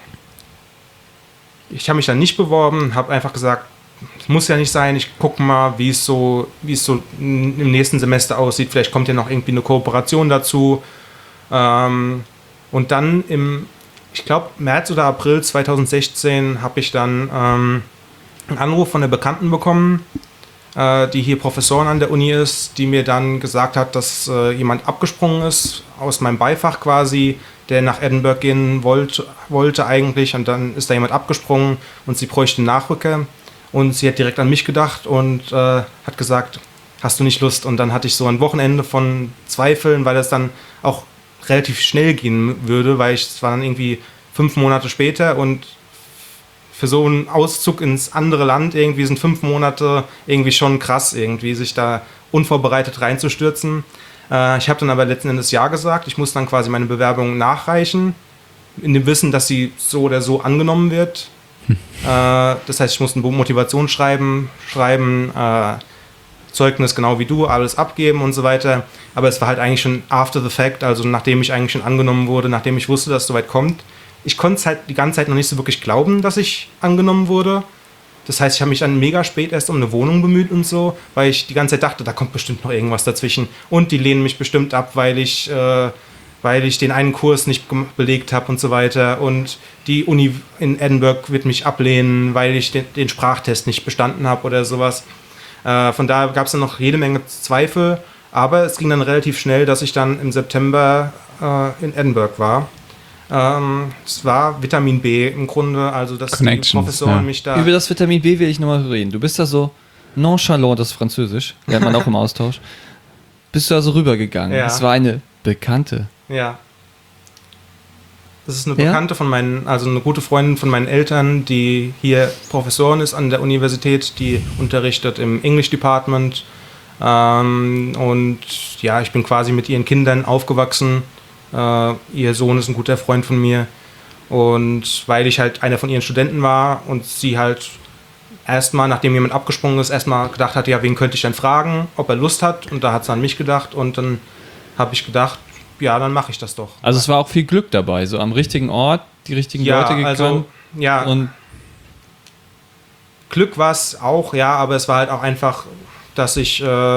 Speaker 2: ich habe mich dann nicht beworben, habe einfach gesagt, es muss ja nicht sein, ich gucke mal, wie es so, wie es so im nächsten Semester aussieht. Vielleicht kommt ja noch irgendwie eine Kooperation dazu. Ähm, und dann im, ich glaube, März oder April zwanzig sechzehn habe ich dann ähm, einen Anruf von einer Bekannten bekommen, äh, die hier Professorin an der Uni ist, die mir dann gesagt hat, dass äh, jemand abgesprungen ist aus meinem Beifach quasi, der nach Edinburgh gehen wollte, wollte eigentlich. Und dann ist da jemand abgesprungen und sie bräuchte einen Nachrücker. Und sie hat direkt an mich gedacht und äh, hat gesagt, hast du nicht Lust? Und dann hatte ich so ein Wochenende von Zweifeln, weil das dann auch relativ schnell gehen würde, weil ich, es war dann irgendwie fünf Monate später und für so einen Auszug ins andere Land irgendwie sind fünf Monate irgendwie schon krass, irgendwie sich da unvorbereitet reinzustürzen. Äh, ich habe dann aber letzten Endes Ja gesagt. Ich muss dann quasi meine Bewerbung nachreichen, in dem Wissen, dass sie so oder so angenommen wird. Hm. Äh, das heißt, ich muss ein Motivationsschreiben schreiben, äh, Zeugnis genau wie du, alles abgeben und so weiter. Aber es war halt eigentlich schon after the fact, also nachdem ich eigentlich schon angenommen wurde, nachdem ich wusste, dass es soweit kommt. Ich konnte es halt die ganze Zeit noch nicht so wirklich glauben, dass ich angenommen wurde. das heißt, ich habe mich dann mega spät erst um eine Wohnung bemüht und so, weil ich die ganze Zeit dachte, da kommt bestimmt noch irgendwas dazwischen. Und die lehnen mich bestimmt ab, weil ich, äh, weil ich den einen Kurs nicht gem- belegt habe und so weiter. Und die Uni in Edinburgh wird mich ablehnen, weil ich den, den Sprachtest nicht bestanden habe oder sowas. Äh, von daher gab es dann noch jede Menge Zweifel. Aber es ging dann relativ schnell, dass ich dann im September äh, in Edinburgh war. Ähm, es war Vitamin B im Grunde, also dass die
Speaker 3: Connections,
Speaker 2: Professoren
Speaker 3: ja.
Speaker 2: mich da...
Speaker 1: Über das Vitamin B will ich nochmal reden. Du bist da so nonchalant, das ist Französisch, lernt man auch im Austausch. Bist du also rübergegangen?
Speaker 2: Ja.
Speaker 1: Es war eine Bekannte.
Speaker 2: Ja. Das ist eine
Speaker 1: Ja?
Speaker 2: Bekannte von meinen, also eine gute Freundin von meinen Eltern, die hier Professorin ist an der Universität, die unterrichtet im English Department. Ähm, und ja, ich bin quasi mit ihren Kindern aufgewachsen. Äh, ihr Sohn ist ein guter Freund von mir. Und weil ich halt einer von ihren Studenten war und sie halt erstmal, nachdem jemand abgesprungen ist, erstmal gedacht hat, ja, wen könnte ich denn fragen, ob er Lust hat. Und da hat sie an mich gedacht und dann habe ich gedacht, ja, dann mache ich das doch.
Speaker 1: Also es war auch viel Glück dabei, so am richtigen Ort, die richtigen
Speaker 2: ja,
Speaker 1: Leute gekannt.
Speaker 2: also, ja,
Speaker 1: und
Speaker 2: Glück war es auch, ja, aber es war halt auch einfach, dass ich, äh,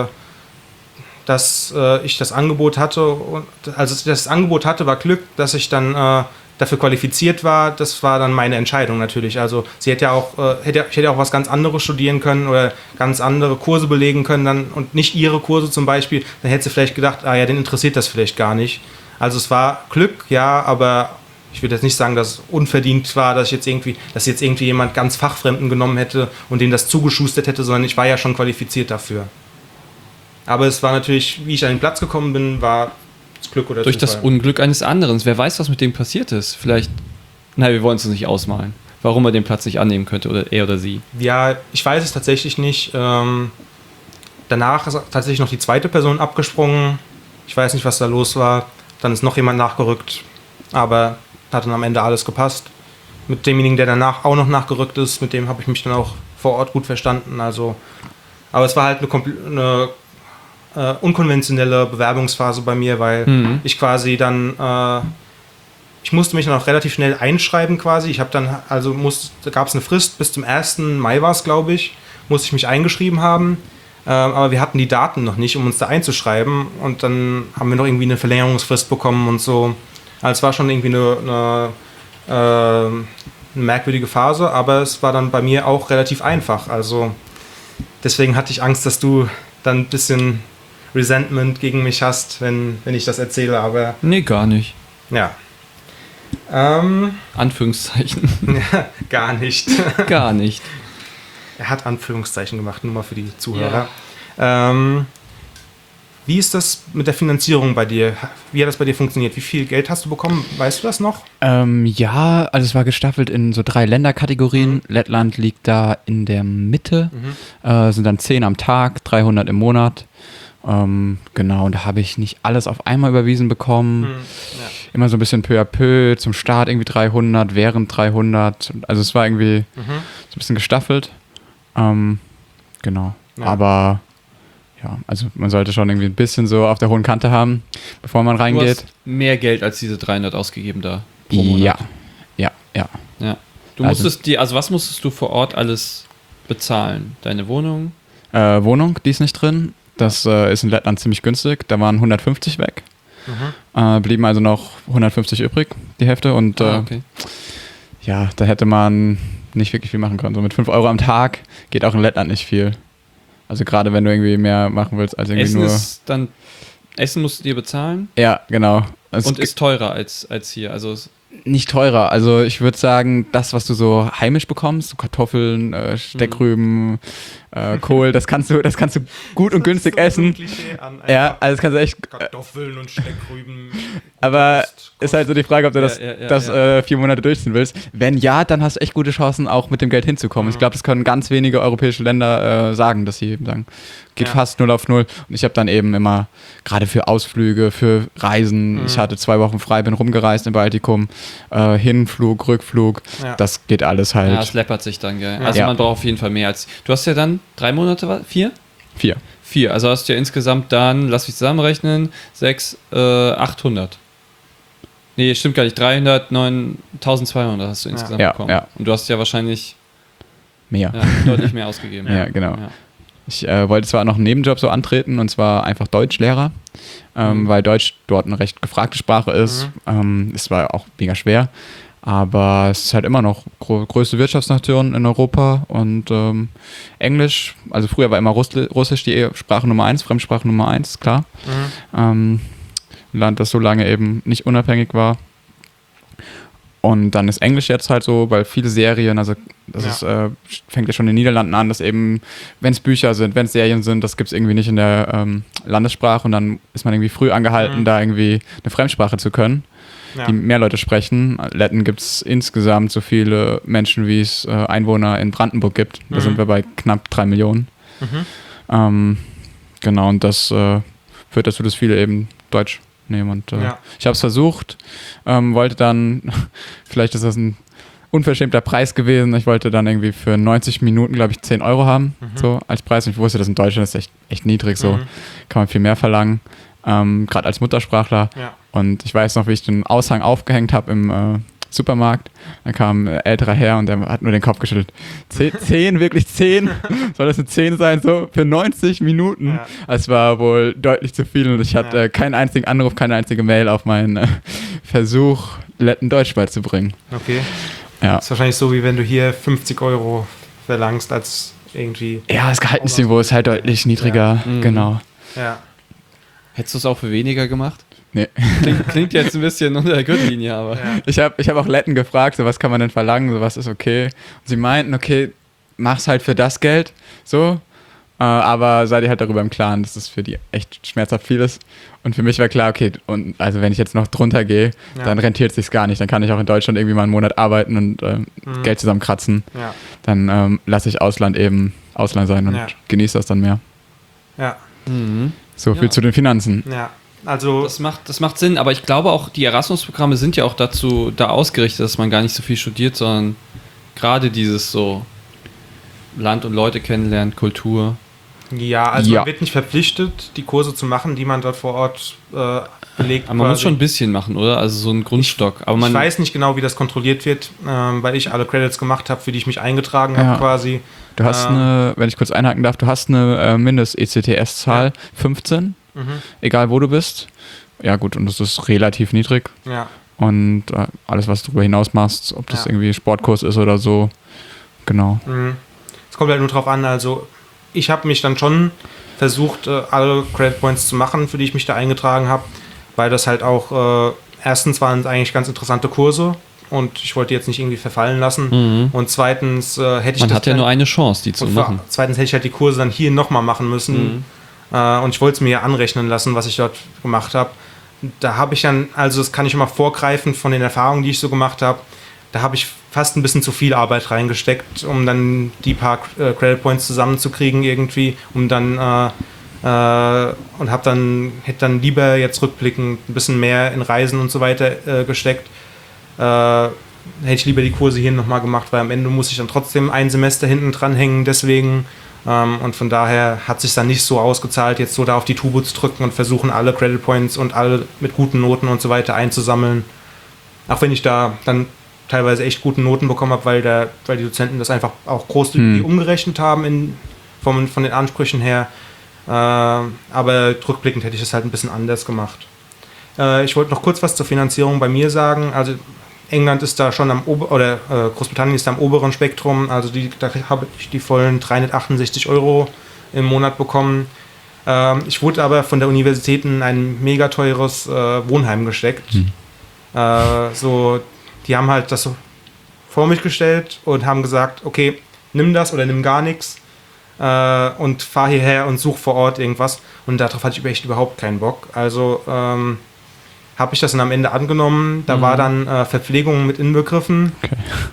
Speaker 2: dass äh, ich das Angebot hatte. Und, also dass ich das Angebot hatte, war Glück, dass ich dann äh, dafür qualifiziert war. Das war dann meine Entscheidung natürlich. Also sie hätte ja auch, äh, hätte, ich hätte auch was ganz anderes studieren können oder ganz andere Kurse belegen können dann und nicht ihre Kurse zum Beispiel. Dann hätte sie vielleicht gedacht, ah ja, den interessiert das vielleicht gar nicht. Also es war Glück, ja, aber ich würde jetzt nicht sagen, dass es unverdient war, dass ich jetzt irgendwie, dass jetzt irgendwie jemand ganz Fachfremden genommen hätte und denen das zugeschustert hätte, sondern ich war ja schon qualifiziert dafür. Aber es war natürlich, wie ich an den Platz gekommen bin, war das Glück oder
Speaker 1: durch das
Speaker 2: Zufall.
Speaker 1: Unglück eines anderen. Wer weiß, was mit dem passiert ist. Vielleicht, nein, wir wollen es uns nicht ausmalen. Warum er den Platz nicht annehmen könnte, oder er oder sie.
Speaker 2: Ja, ich weiß es tatsächlich nicht. Ähm, danach ist tatsächlich noch die zweite Person abgesprungen. Ich weiß nicht, was da los war. Dann ist noch jemand nachgerückt. Aber hat dann am Ende alles gepasst. Mit demjenigen, der danach auch noch nachgerückt ist, mit dem habe ich mich dann auch vor Ort gut verstanden. Also, aber es war halt eine, kompl- eine äh, unkonventionelle Bewerbungsphase bei mir, weil
Speaker 1: Mhm.
Speaker 2: ich quasi dann, äh, ich musste mich dann auch relativ schnell einschreiben quasi. Ich habe dann, also muss, da gab es eine Frist, bis zum ersten Mai war es, glaube ich, musste ich mich eingeschrieben haben. Ähm, aber wir hatten die Daten noch nicht, um uns da einzuschreiben. Und dann haben wir noch irgendwie eine Verlängerungsfrist bekommen und so. Also es war schon irgendwie eine, eine, äh, eine merkwürdige Phase, aber es war dann bei mir auch relativ einfach. Also deswegen hatte ich Angst, dass du dann ein bisschen Resentment gegen mich hast, wenn, wenn ich das erzähle, aber
Speaker 1: Nee, gar nicht.
Speaker 2: ja. Ähm,
Speaker 1: Anführungszeichen.
Speaker 2: ja, gar nicht.
Speaker 1: Gar nicht.
Speaker 2: Er hat Anführungszeichen gemacht, nur mal für die Zuhörer. Ähm, wie ist das mit der Finanzierung bei dir? Wie hat das bei dir funktioniert? Wie viel Geld hast du bekommen? Weißt du das noch?
Speaker 3: Ähm, ja, also es war gestaffelt in so drei Länderkategorien.
Speaker 2: Mhm.
Speaker 3: Lettland liegt da in der Mitte,
Speaker 2: Mhm.
Speaker 3: äh, sind dann zehn am Tag, dreihundert im Monat. Ähm, genau, und da habe ich nicht alles auf einmal überwiesen bekommen.
Speaker 2: Mhm.
Speaker 3: Immer so ein bisschen peu à peu, zum Start irgendwie dreihundert, während dreihundert. Also es war irgendwie
Speaker 2: Mhm.
Speaker 3: so ein bisschen gestaffelt. Ähm, genau,
Speaker 2: Ja.
Speaker 3: aber ja, also man sollte schon irgendwie ein bisschen so auf der hohen Kante haben, bevor man
Speaker 1: Du
Speaker 3: reingeht.
Speaker 1: hast mehr Geld als diese dreihundert ausgegeben da. pro Monat.
Speaker 3: Ja, ja, ja.
Speaker 1: Ja. Du
Speaker 3: Also-
Speaker 1: musstest die, also was musstest du vor Ort alles bezahlen? Deine Wohnung?
Speaker 3: Äh, Wohnung, die ist nicht drin. Das äh, ist in Lettland ziemlich günstig. Da waren hundertfünfzig weg.
Speaker 2: Mhm.
Speaker 3: Äh, blieben also noch hundertfünfzig übrig, die Hälfte. Und
Speaker 1: Ah,
Speaker 3: äh,
Speaker 1: okay.
Speaker 3: ja, da hätte man nicht wirklich viel machen können. So mit fünf Euro am Tag geht auch in Lettland nicht viel. Also gerade wenn du irgendwie mehr machen willst als irgendwie
Speaker 1: Essen
Speaker 3: nur...
Speaker 1: ist dann, Essen musst du dir bezahlen
Speaker 3: Ja, genau. Es
Speaker 1: und ist teurer als, als hier. Also es,
Speaker 3: nicht teurer. Also ich würde sagen, das, was du so heimisch bekommst, so Kartoffeln, äh, Steckrüben, äh, Kohl, das kannst du, das kannst du gut und günstig essen. Ja, also das kannst du echt.
Speaker 2: Kartoffeln und Steckrüben.
Speaker 3: Aber
Speaker 2: Kost,
Speaker 3: ist halt so die Frage, ob du
Speaker 1: Ja,
Speaker 3: das,
Speaker 1: ja, ja,
Speaker 3: das
Speaker 1: ja.
Speaker 3: Äh, vier Monate durchziehen willst. Wenn ja, dann hast du echt gute Chancen, auch mit dem Geld hinzukommen.
Speaker 2: Mhm.
Speaker 3: Ich glaube, das können ganz wenige europäische Länder äh, sagen, dass sie eben sagen, geht
Speaker 2: Ja.
Speaker 3: fast null auf null. Und ich habe dann eben immer, gerade für Ausflüge, für Reisen,
Speaker 2: Mhm.
Speaker 3: ich hatte zwei Wochen frei, bin rumgereist im Baltikum, äh, Hinflug, Rückflug,
Speaker 2: Ja.
Speaker 3: das geht alles halt.
Speaker 1: ja, es läppert sich dann, gell?
Speaker 2: Ja.
Speaker 1: Also
Speaker 3: Ja.
Speaker 1: man braucht auf jeden Fall mehr als. Du hast ja dann drei Monate, wa- vier?
Speaker 3: Vier.
Speaker 1: Vier. Also hast du ja insgesamt dann, lass mich zusammenrechnen, sechs, äh, achthundert. Nee, stimmt gar nicht. dreihundert, neuntausendzweihundert hast du insgesamt
Speaker 3: Ja,
Speaker 1: bekommen.
Speaker 3: ja.
Speaker 1: Und du hast ja wahrscheinlich
Speaker 3: mehr.
Speaker 1: Ja, deutlich mehr ausgegeben.
Speaker 3: Ja, genau.
Speaker 1: Ja.
Speaker 3: Ich äh, wollte zwar noch einen Nebenjob so antreten, und zwar einfach Deutschlehrer, ähm,
Speaker 1: Mhm.
Speaker 3: weil Deutsch dort eine recht gefragte Sprache ist.
Speaker 2: Mhm.
Speaker 3: Ähm, es war auch mega schwer, aber es ist halt immer noch gro- größte Wirtschaftsnation in Europa, und ähm, Englisch, also früher war immer Russl- Russisch die Sprache Nummer eins, Fremdsprache Nummer eins, klar.
Speaker 2: Mhm.
Speaker 3: Ähm, ein Land, das so lange eben nicht unabhängig war. Und dann ist Englisch jetzt halt so, weil viele Serien, also das
Speaker 2: Ja.
Speaker 3: ist, äh, fängt ja schon in den Niederlanden an, dass eben, wenn es Bücher sind, wenn es Serien sind, das gibt es irgendwie nicht in der ähm, Landessprache, und dann ist man irgendwie früh angehalten,
Speaker 2: Mhm.
Speaker 3: da irgendwie eine Fremdsprache zu können,
Speaker 2: Ja.
Speaker 3: die mehr Leute sprechen. Letten gibt es insgesamt so viele Menschen, wie es äh, Einwohner in Brandenburg gibt. Da
Speaker 2: Mhm.
Speaker 3: sind wir bei knapp drei Millionen.
Speaker 2: Mhm.
Speaker 3: Ähm, genau, und das äh, führt dazu, dass viele eben Deutsch nehmen. Und äh,
Speaker 2: Ja.
Speaker 3: ich habe es versucht, ähm, wollte dann, vielleicht ist das ein unverschämter Preis gewesen, ich wollte dann irgendwie für neunzig Minuten, glaube ich, zehn Euro haben,
Speaker 2: Mhm.
Speaker 3: so als Preis. Und ich wusste, das in Deutschland ist echt, echt niedrig, so
Speaker 2: Mhm.
Speaker 3: kann man viel mehr verlangen, ähm, gerade als Muttersprachler.
Speaker 2: Ja.
Speaker 3: Und ich weiß noch, wie ich den Aushang aufgehängt habe im äh, Supermarkt. Dann kam ein älterer Herr und der hat nur den Kopf geschüttelt. Zehn, zehn wirklich zehn? Soll das eine zehn sein? So für neunzig Minuten?
Speaker 2: Ja.
Speaker 3: Es war wohl deutlich zu viel, und ich hatte
Speaker 2: Ja.
Speaker 3: äh, keinen einzigen Anruf, keine einzige Mail auf meinen äh, Versuch, Letten Deutsch beizubringen.
Speaker 2: Okay.
Speaker 3: Ja.
Speaker 2: Ist wahrscheinlich so, wie wenn du hier fünfzig Euro verlangst, als irgendwie.
Speaker 3: Ja, das Gehaltsniveau ist halt deutlich niedriger.
Speaker 1: Ja. Mhm.
Speaker 3: Genau.
Speaker 2: Ja.
Speaker 1: Hättest du es auch für weniger gemacht?
Speaker 3: Nee.
Speaker 1: Klingt, klingt jetzt ein bisschen unter der Gürtellinie, aber.
Speaker 2: Ja.
Speaker 3: Ich habe ich hab auch Letten gefragt, so was kann man denn verlangen, so was ist okay. Und sie meinten, okay, mach's halt für das Geld, so. Äh, aber sei dir halt darüber im Klaren, dass das für die echt schmerzhaft viel ist. Und für mich war klar, okay, und also wenn ich jetzt noch drunter gehe,
Speaker 2: Ja.
Speaker 3: dann rentiert es sich gar nicht. Dann kann ich auch in Deutschland irgendwie mal einen Monat arbeiten und ähm,
Speaker 2: Mhm.
Speaker 3: Geld zusammenkratzen.
Speaker 2: Ja.
Speaker 3: Dann ähm, lasse ich Ausland eben Ausland sein und
Speaker 2: Ja.
Speaker 3: genieße das dann mehr.
Speaker 2: Ja.
Speaker 1: Mhm.
Speaker 3: So viel
Speaker 1: Ja.
Speaker 3: zu den Finanzen.
Speaker 2: Ja. Also.
Speaker 1: Das macht, das macht Sinn, aber ich glaube auch, die Erasmus-Programme sind ja auch dazu da ausgerichtet, dass man gar nicht so viel studiert, sondern gerade dieses so Land und Leute kennenlernen, Kultur.
Speaker 2: Ja, also
Speaker 3: Ja.
Speaker 2: man wird nicht verpflichtet, die Kurse zu machen, die man dort vor Ort äh, belegt.
Speaker 1: Aber man muss
Speaker 2: quasi.
Speaker 1: schon ein bisschen machen, oder? Also so ein Grundstock. Aber man,
Speaker 2: Ich weiß nicht genau, wie das kontrolliert wird, ähm, weil ich alle Credits gemacht habe, für die ich mich eingetragen
Speaker 3: Ja.
Speaker 2: habe quasi.
Speaker 3: Du hast
Speaker 2: Ähm.
Speaker 3: eine, wenn ich kurz einhaken darf, du hast eine äh, Mindest-E C T S-Zahl, fünfzehn,
Speaker 2: Mhm.
Speaker 3: egal wo du bist. Ja gut, und das ist relativ niedrig.
Speaker 2: Ja.
Speaker 3: Und äh, alles, was du darüber hinaus machst, ob das
Speaker 2: Ja.
Speaker 3: irgendwie Sportkurs ist oder so, genau.
Speaker 2: Mhm. Es kommt halt nur drauf an, also ich habe mich dann schon versucht, äh, alle Credit Points zu machen, für die ich mich da eingetragen habe, weil das halt auch, äh, erstens waren es eigentlich ganz interessante Kurse und ich wollte jetzt nicht irgendwie verfallen lassen,
Speaker 1: Mhm.
Speaker 2: und zweitens äh, hätte ich
Speaker 1: man
Speaker 2: das
Speaker 1: hat ja
Speaker 2: dann,
Speaker 1: nur eine Chance, die zu
Speaker 2: und
Speaker 1: machen.
Speaker 2: zweitens hätte ich halt die Kurse dann hier nochmal machen müssen,
Speaker 1: Mhm.
Speaker 2: äh, und ich wollte es mir ja anrechnen lassen, was ich dort gemacht habe. Da habe ich dann, also das kann ich immer vorgreifen von den Erfahrungen, die ich so gemacht habe, da habe ich fast ein bisschen zu viel Arbeit reingesteckt, um dann die paar äh, Credit Points zusammenzukriegen irgendwie, um dann äh, äh, und habe dann hätte dann lieber jetzt rückblickend ein bisschen mehr in Reisen und so weiter äh, gesteckt. Äh, hätte ich lieber die Kurse hier nochmal gemacht, weil am Ende muss ich dann trotzdem ein Semester hinten dranhängen, deswegen. Ähm, und von daher hat sich dann nicht so ausgezahlt, jetzt so da auf die Tube zu drücken und versuchen, alle Credit Points und alle mit guten Noten und so weiter einzusammeln. Auch wenn ich da dann teilweise echt gute Noten bekommen habe, weil, der, weil die Dozenten das einfach auch großzügig
Speaker 3: Hm.
Speaker 2: umgerechnet haben in, von, von den Ansprüchen her. Äh, aber rückblickend hätte ich es halt ein bisschen anders gemacht. Äh, ich wollte noch kurz was zur Finanzierung bei mir sagen. Also England ist da schon am Ober oder äh, Großbritannien ist da am oberen Spektrum. Also die, da habe ich die vollen dreihundertachtundsechzig Euro im Monat bekommen. Ähm, ich wurde aber von der Universität in ein mega teures äh, Wohnheim gesteckt.
Speaker 3: Hm.
Speaker 2: Äh, so, die haben halt das so vor mich gestellt und haben gesagt, okay, nimm das oder nimm gar nichts äh, und fahr hierher und such vor Ort irgendwas. Und darauf hatte ich echt überhaupt keinen Bock. Also ähm, habe ich das dann am Ende angenommen. Da
Speaker 1: Mhm.
Speaker 2: war dann äh, Verpflegung mit inbegriffen.
Speaker 3: Okay.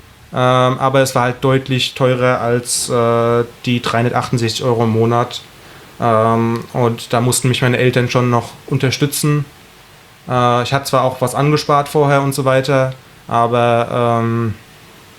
Speaker 2: Ähm, aber es war halt deutlich teurer als äh, die dreihundertachtundsechzig Euro im Monat. Ähm, und da mussten mich meine Eltern schon noch unterstützen. Äh, ich hatte zwar auch was angespart vorher und so weiter, aber ähm,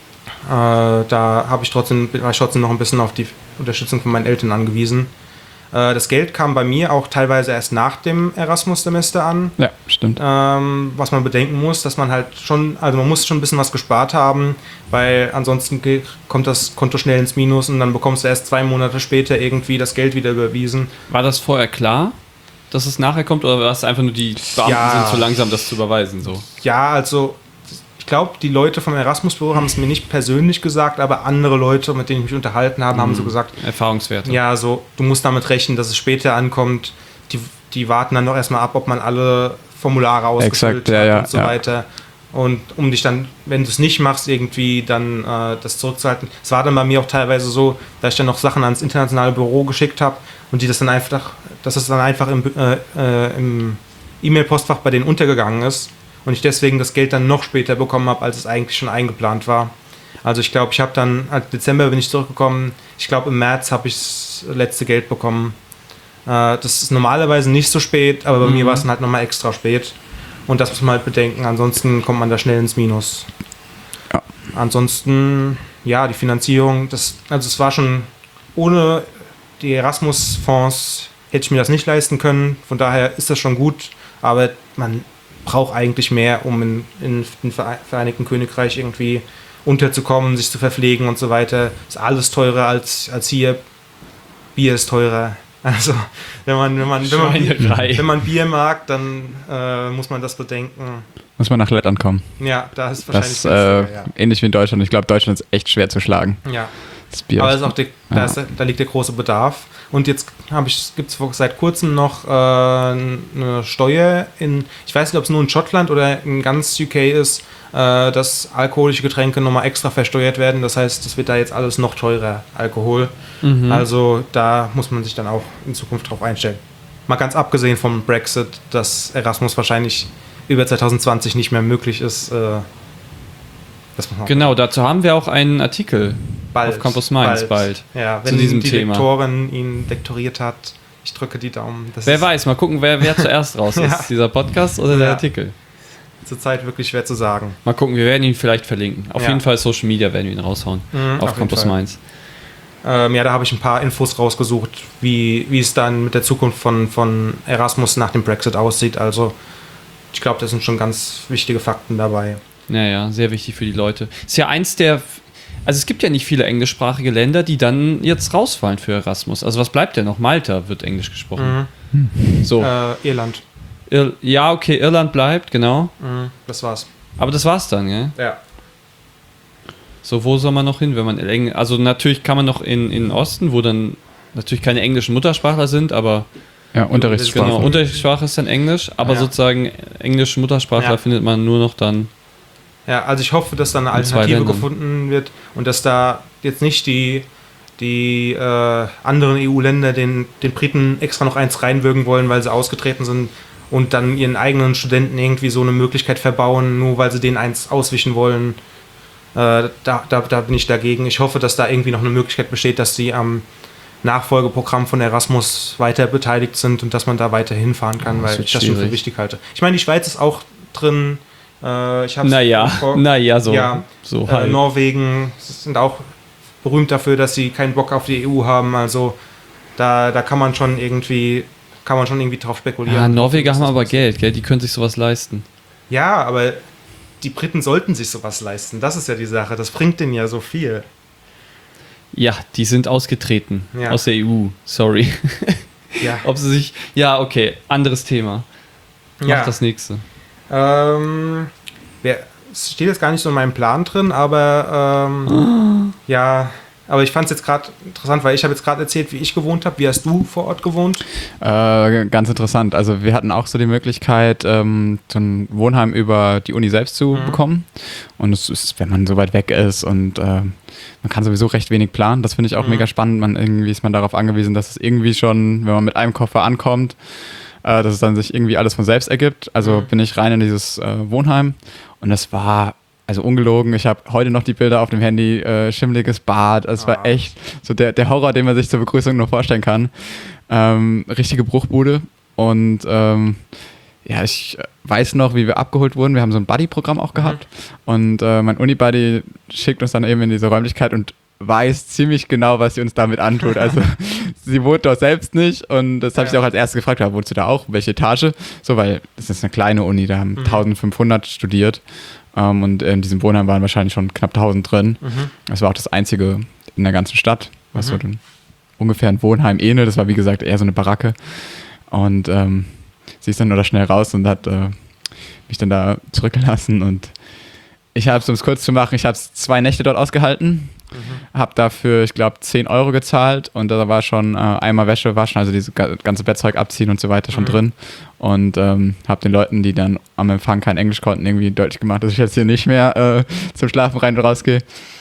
Speaker 2: äh, da habe ich trotzdem, war ich trotzdem noch ein bisschen auf die Unterstützung von meinen Eltern angewiesen. Äh, das Geld kam bei mir auch teilweise erst nach dem Erasmus-Semester an.
Speaker 3: Ja, stimmt.
Speaker 2: Ähm, was man bedenken muss, dass man halt schon, also man muss schon ein bisschen was gespart haben, weil ansonsten ge- kommt das Konto schnell ins Minus und dann bekommst du erst zwei Monate später irgendwie das Geld wieder überwiesen.
Speaker 1: War das vorher klar, dass es nachher kommt, oder war es einfach nur, die Beamten
Speaker 2: Ja.
Speaker 1: sind zu langsam, das zu überweisen? So?
Speaker 2: Ja, also ich glaube, die Leute vom Erasmus-Büro haben es mir nicht persönlich gesagt, aber andere Leute, mit denen ich mich unterhalten habe, haben so gesagt,
Speaker 1: Erfahrungswerte.
Speaker 2: ja, so, du musst damit rechnen, dass es später ankommt. Die, die warten dann noch erstmal ab, ob man alle Formulare ausgefüllt
Speaker 3: Exakt, ja,
Speaker 2: hat
Speaker 3: ja,
Speaker 2: und so
Speaker 3: ja.
Speaker 2: weiter. Und um dich dann, wenn du es nicht machst, irgendwie dann äh, das zurückzuhalten. Es war dann bei mir auch teilweise so, dass ich dann noch Sachen ans internationale Büro geschickt habe und die das dann einfach, dass es dann einfach im, äh, äh, im E-Mail-Postfach bei denen untergegangen ist und ich deswegen das Geld dann noch später bekommen habe, als es eigentlich schon eingeplant war. Also ich glaube, ich habe dann, im Dezember bin ich zurückgekommen, ich glaube im März habe ich das letzte Geld bekommen. Äh, das ist normalerweise nicht so spät, aber bei
Speaker 1: Mhm.
Speaker 2: mir war es dann halt nochmal extra spät. Und das muss man halt bedenken, ansonsten kommt man da schnell ins Minus.
Speaker 3: Ja.
Speaker 2: Ansonsten, ja, die Finanzierung, das, also es war schon, ohne die Erasmus-Fonds hätte ich mir das nicht leisten können, von daher ist das schon gut, aber man braucht eigentlich mehr, um in, in den Vereinigten Königreich irgendwie unterzukommen, sich zu verpflegen und so weiter. Ist alles teurer als, als hier. Bier ist teurer. Also, wenn man, wenn man, wenn man, Bier,
Speaker 1: Schweinerei.
Speaker 2: wenn man Bier mag, dann äh, muss man das bedenken.
Speaker 3: Muss man nach Lettland kommen.
Speaker 2: Ja, da ist wahrscheinlich
Speaker 3: Das ist äh,
Speaker 2: günstiger,
Speaker 3: ähnlich wie in Deutschland. Ich glaube, Deutschland ist echt schwer zu schlagen.
Speaker 2: ja. ja.
Speaker 3: Das Bier
Speaker 2: Aber
Speaker 3: ist-
Speaker 2: es ist auch die, da,
Speaker 3: ja.
Speaker 2: ist, da liegt der große Bedarf. Und jetzt habe ich, gibt es seit kurzem noch äh, eine Steuer in, ich weiß nicht, ob es nur in Schottland oder in ganz U K ist, äh, dass alkoholische Getränke nochmal extra versteuert werden. Das heißt, es wird da jetzt alles noch teurer, Alkohol.
Speaker 1: Mhm.
Speaker 2: Also da muss man sich dann auch in Zukunft drauf einstellen. Mal ganz abgesehen vom Brexit, dass Erasmus wahrscheinlich über zwanzig zwanzig nicht mehr möglich ist. Äh, das muss man
Speaker 1: Genau, dazu haben wir auch einen Artikel
Speaker 2: bald,
Speaker 1: auf Campus Mainz bald.
Speaker 2: Ja,
Speaker 1: zu
Speaker 2: wenn
Speaker 1: diesem
Speaker 2: die
Speaker 1: Thema.
Speaker 2: Lektorin ihn lektoriert hat, ich drücke die Daumen. Das
Speaker 1: Wer
Speaker 2: ist
Speaker 1: weiß, mal gucken, wer, wer zuerst raus ist,
Speaker 2: Ja.
Speaker 1: dieser Podcast oder der
Speaker 2: Ja.
Speaker 1: Artikel.
Speaker 2: zurzeit wirklich schwer zu sagen.
Speaker 1: Mal gucken, wir werden ihn vielleicht verlinken. Auf
Speaker 2: Ja.
Speaker 1: jeden Fall Social Media werden wir ihn raushauen.
Speaker 2: Mhm,
Speaker 1: auf
Speaker 2: auf jeden
Speaker 1: Campus
Speaker 2: Fall.
Speaker 1: Mainz.
Speaker 2: Ähm, ja, da habe ich ein paar Infos rausgesucht, wie, wie es dann mit der Zukunft von, von Erasmus nach dem Brexit aussieht. Also ich glaube, da sind schon ganz wichtige Fakten dabei.
Speaker 1: Ja, ja, sehr wichtig für die Leute. Ist ja eins der, also es gibt ja nicht viele englischsprachige Länder, die dann jetzt rausfallen für Erasmus. Also was bleibt denn noch? Malta wird Englisch gesprochen. So,
Speaker 2: Äh, Irland.
Speaker 1: Ir- ja, okay, Irland bleibt, genau.
Speaker 2: Mhm, das war's.
Speaker 1: Aber das war's dann, gell?
Speaker 2: Ja.
Speaker 1: So, wo soll man noch hin, wenn man Eng also natürlich kann man noch in, in den Osten, wo dann natürlich keine englischen Muttersprachler sind, aber
Speaker 3: Ja, Unterrichtssprache.
Speaker 1: genau, Unterrichtssprache ist dann Englisch, aber
Speaker 2: Ja.
Speaker 1: sozusagen englische Muttersprachler
Speaker 2: Ja.
Speaker 1: findet man nur noch dann.
Speaker 2: Ja, also ich hoffe, dass da eine
Speaker 1: In zwei
Speaker 2: Alternative
Speaker 1: Ländern.
Speaker 2: gefunden wird und dass da jetzt nicht die, die äh, anderen E U-Länder den, den Briten extra noch eins reinwürgen wollen, weil sie ausgetreten sind und dann ihren eigenen Studenten irgendwie so eine Möglichkeit verbauen, nur weil sie denen eins auswischen wollen. Äh, da, da, da bin ich dagegen. Ich hoffe, dass da irgendwie noch eine Möglichkeit besteht, dass sie am Nachfolgeprogramm von Erasmus weiter beteiligt sind und dass man da weiter hinfahren kann,
Speaker 1: Das
Speaker 2: weil
Speaker 1: wird
Speaker 2: ich das schon für
Speaker 1: schwierig.
Speaker 2: wichtig halte. Ich meine, die Schweiz ist auch drin. Äh, ich hab's
Speaker 1: Naja,
Speaker 2: vor-
Speaker 1: naja, so.
Speaker 2: Ja,
Speaker 1: so
Speaker 2: äh,
Speaker 1: halt.
Speaker 2: Norwegen sind auch berühmt dafür, dass sie keinen Bock auf die E U haben. Also da, da kann man schon irgendwie kann man schon irgendwie drauf spekulieren.
Speaker 1: Ja, Norweger
Speaker 2: dass
Speaker 1: haben
Speaker 2: das
Speaker 1: aber
Speaker 2: passiert.
Speaker 1: Geld, gell? Die können sich sowas leisten.
Speaker 2: Ja, aber die Briten sollten sich sowas leisten. Das ist ja die Sache. Das bringt denen ja so viel.
Speaker 1: Ja, die sind ausgetreten
Speaker 2: Ja.
Speaker 1: aus der E U. Sorry.
Speaker 2: Ja.
Speaker 1: Ob sie sich. Ja, okay, anderes Thema. Mach
Speaker 2: Ja.
Speaker 1: das nächste.
Speaker 2: Ähm, wer, es steht jetzt gar nicht so in meinem Plan drin, aber ähm, ja, aber ich fand es jetzt gerade interessant, weil ich habe jetzt gerade erzählt, wie ich gewohnt habe. Wie hast du vor Ort gewohnt?
Speaker 3: Äh, ganz interessant. Also wir hatten auch so die Möglichkeit, ähm, so ein Wohnheim über die Uni selbst zu
Speaker 2: Mhm.
Speaker 3: bekommen. Und es ist, wenn man so weit weg ist und äh, man kann sowieso recht wenig planen, das finde ich auch
Speaker 2: Mhm.
Speaker 3: mega spannend. Man, irgendwie ist man darauf angewiesen, dass es irgendwie schon, wenn man mit einem Koffer ankommt, äh, dass es dann sich irgendwie alles von selbst ergibt. Also
Speaker 2: Mhm.
Speaker 3: bin ich rein in dieses äh, Wohnheim und es war... Also ungelogen, ich habe heute noch die Bilder auf dem Handy, äh, schimmeliges Bad, es
Speaker 2: Ah.
Speaker 3: war echt so der, der Horror, den man sich zur Begrüßung nur vorstellen kann. Ähm, richtige Bruchbude und ähm, ja, ich weiß noch, wie wir abgeholt wurden. Wir haben so ein Buddy-Programm auch gehabt und äh, mein Uni-Buddy schickt uns dann eben in diese Räumlichkeit und weiß ziemlich genau, was sie uns damit antut. Also sie wohnt dort selbst nicht und das habe
Speaker 2: Ja.
Speaker 3: ich auch als erstes gefragt, ja, wohnst du da auch? Welche Etage? So, weil das ist eine kleine Uni, da haben
Speaker 2: Mhm.
Speaker 3: eintausendfünfhundert studiert ähm, und in diesem Wohnheim waren wahrscheinlich schon knapp tausend drin.
Speaker 2: Mhm.
Speaker 3: Das war auch das einzige in der ganzen Stadt, was
Speaker 2: Mhm.
Speaker 3: so den, ungefähr ein Wohnheim ähnelt. Das war wie gesagt eher so eine Baracke und ähm, sie ist dann nur da schnell raus und hat äh, mich dann da zurückgelassen und ich habe es, um es kurz zu machen, ich habe es zwei Nächte dort ausgehalten.
Speaker 2: Mhm.
Speaker 3: Habe dafür, ich glaube, zehn Euro gezahlt und da war schon äh, einmal Wäsche waschen, also dieses ga- ganze Bettzeug abziehen und so weiter schon
Speaker 2: Mhm.
Speaker 3: drin. Und ähm, habe den Leuten, die dann am Empfang kein Englisch konnten, irgendwie deutlich gemacht, dass ich jetzt hier nicht mehr äh, zum Schlafen rein und raus gehe.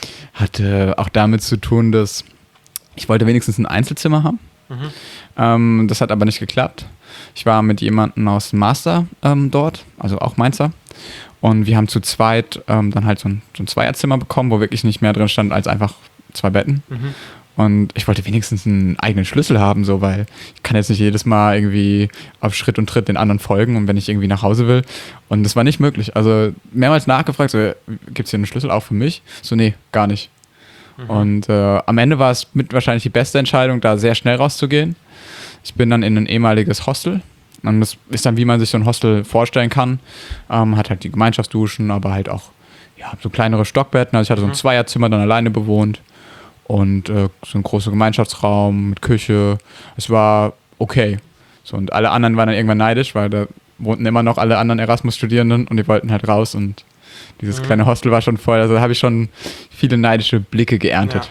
Speaker 3: Hatte auch damit zu tun, dass ich wollte wenigstens ein Einzelzimmer haben.
Speaker 2: Mhm.
Speaker 3: Ähm, das hat aber nicht geklappt. Ich war mit jemandem aus dem Master ähm, dort, also auch Mainzer. Und wir haben zu zweit ähm, dann halt so ein, so ein Zweierzimmer bekommen, wo wirklich nicht mehr drin stand als einfach zwei Betten.
Speaker 2: Mhm.
Speaker 3: Und ich wollte wenigstens einen eigenen Schlüssel haben, so, weil ich kann jetzt nicht jedes Mal irgendwie auf Schritt und Tritt den anderen folgen und wenn ich irgendwie nach Hause will. Und das war nicht möglich. Also mehrmals nachgefragt, so, gibt es hier einen Schlüssel auch für mich? So, nee, gar nicht.
Speaker 2: Mhm.
Speaker 3: Und äh, am Ende war es mit wahrscheinlich die beste Entscheidung, da sehr schnell rauszugehen. Ich bin dann in ein ehemaliges Hostel. Und das ist dann, wie man sich so ein Hostel vorstellen kann. Ähm, hat halt die Gemeinschaftsduschen, aber halt auch ja, so kleinere Stockbetten. Also ich hatte so ein
Speaker 2: Mhm.
Speaker 3: Zweierzimmer dann alleine bewohnt. Und äh, so ein großer Gemeinschaftsraum mit Küche. Es war okay. So, und alle anderen waren dann irgendwann neidisch, weil da wohnten immer noch alle anderen Erasmus-Studierenden und die wollten halt raus. Und dieses
Speaker 2: Mhm.
Speaker 3: kleine Hostel war schon voll. Also da habe ich schon viele neidische Blicke geerntet.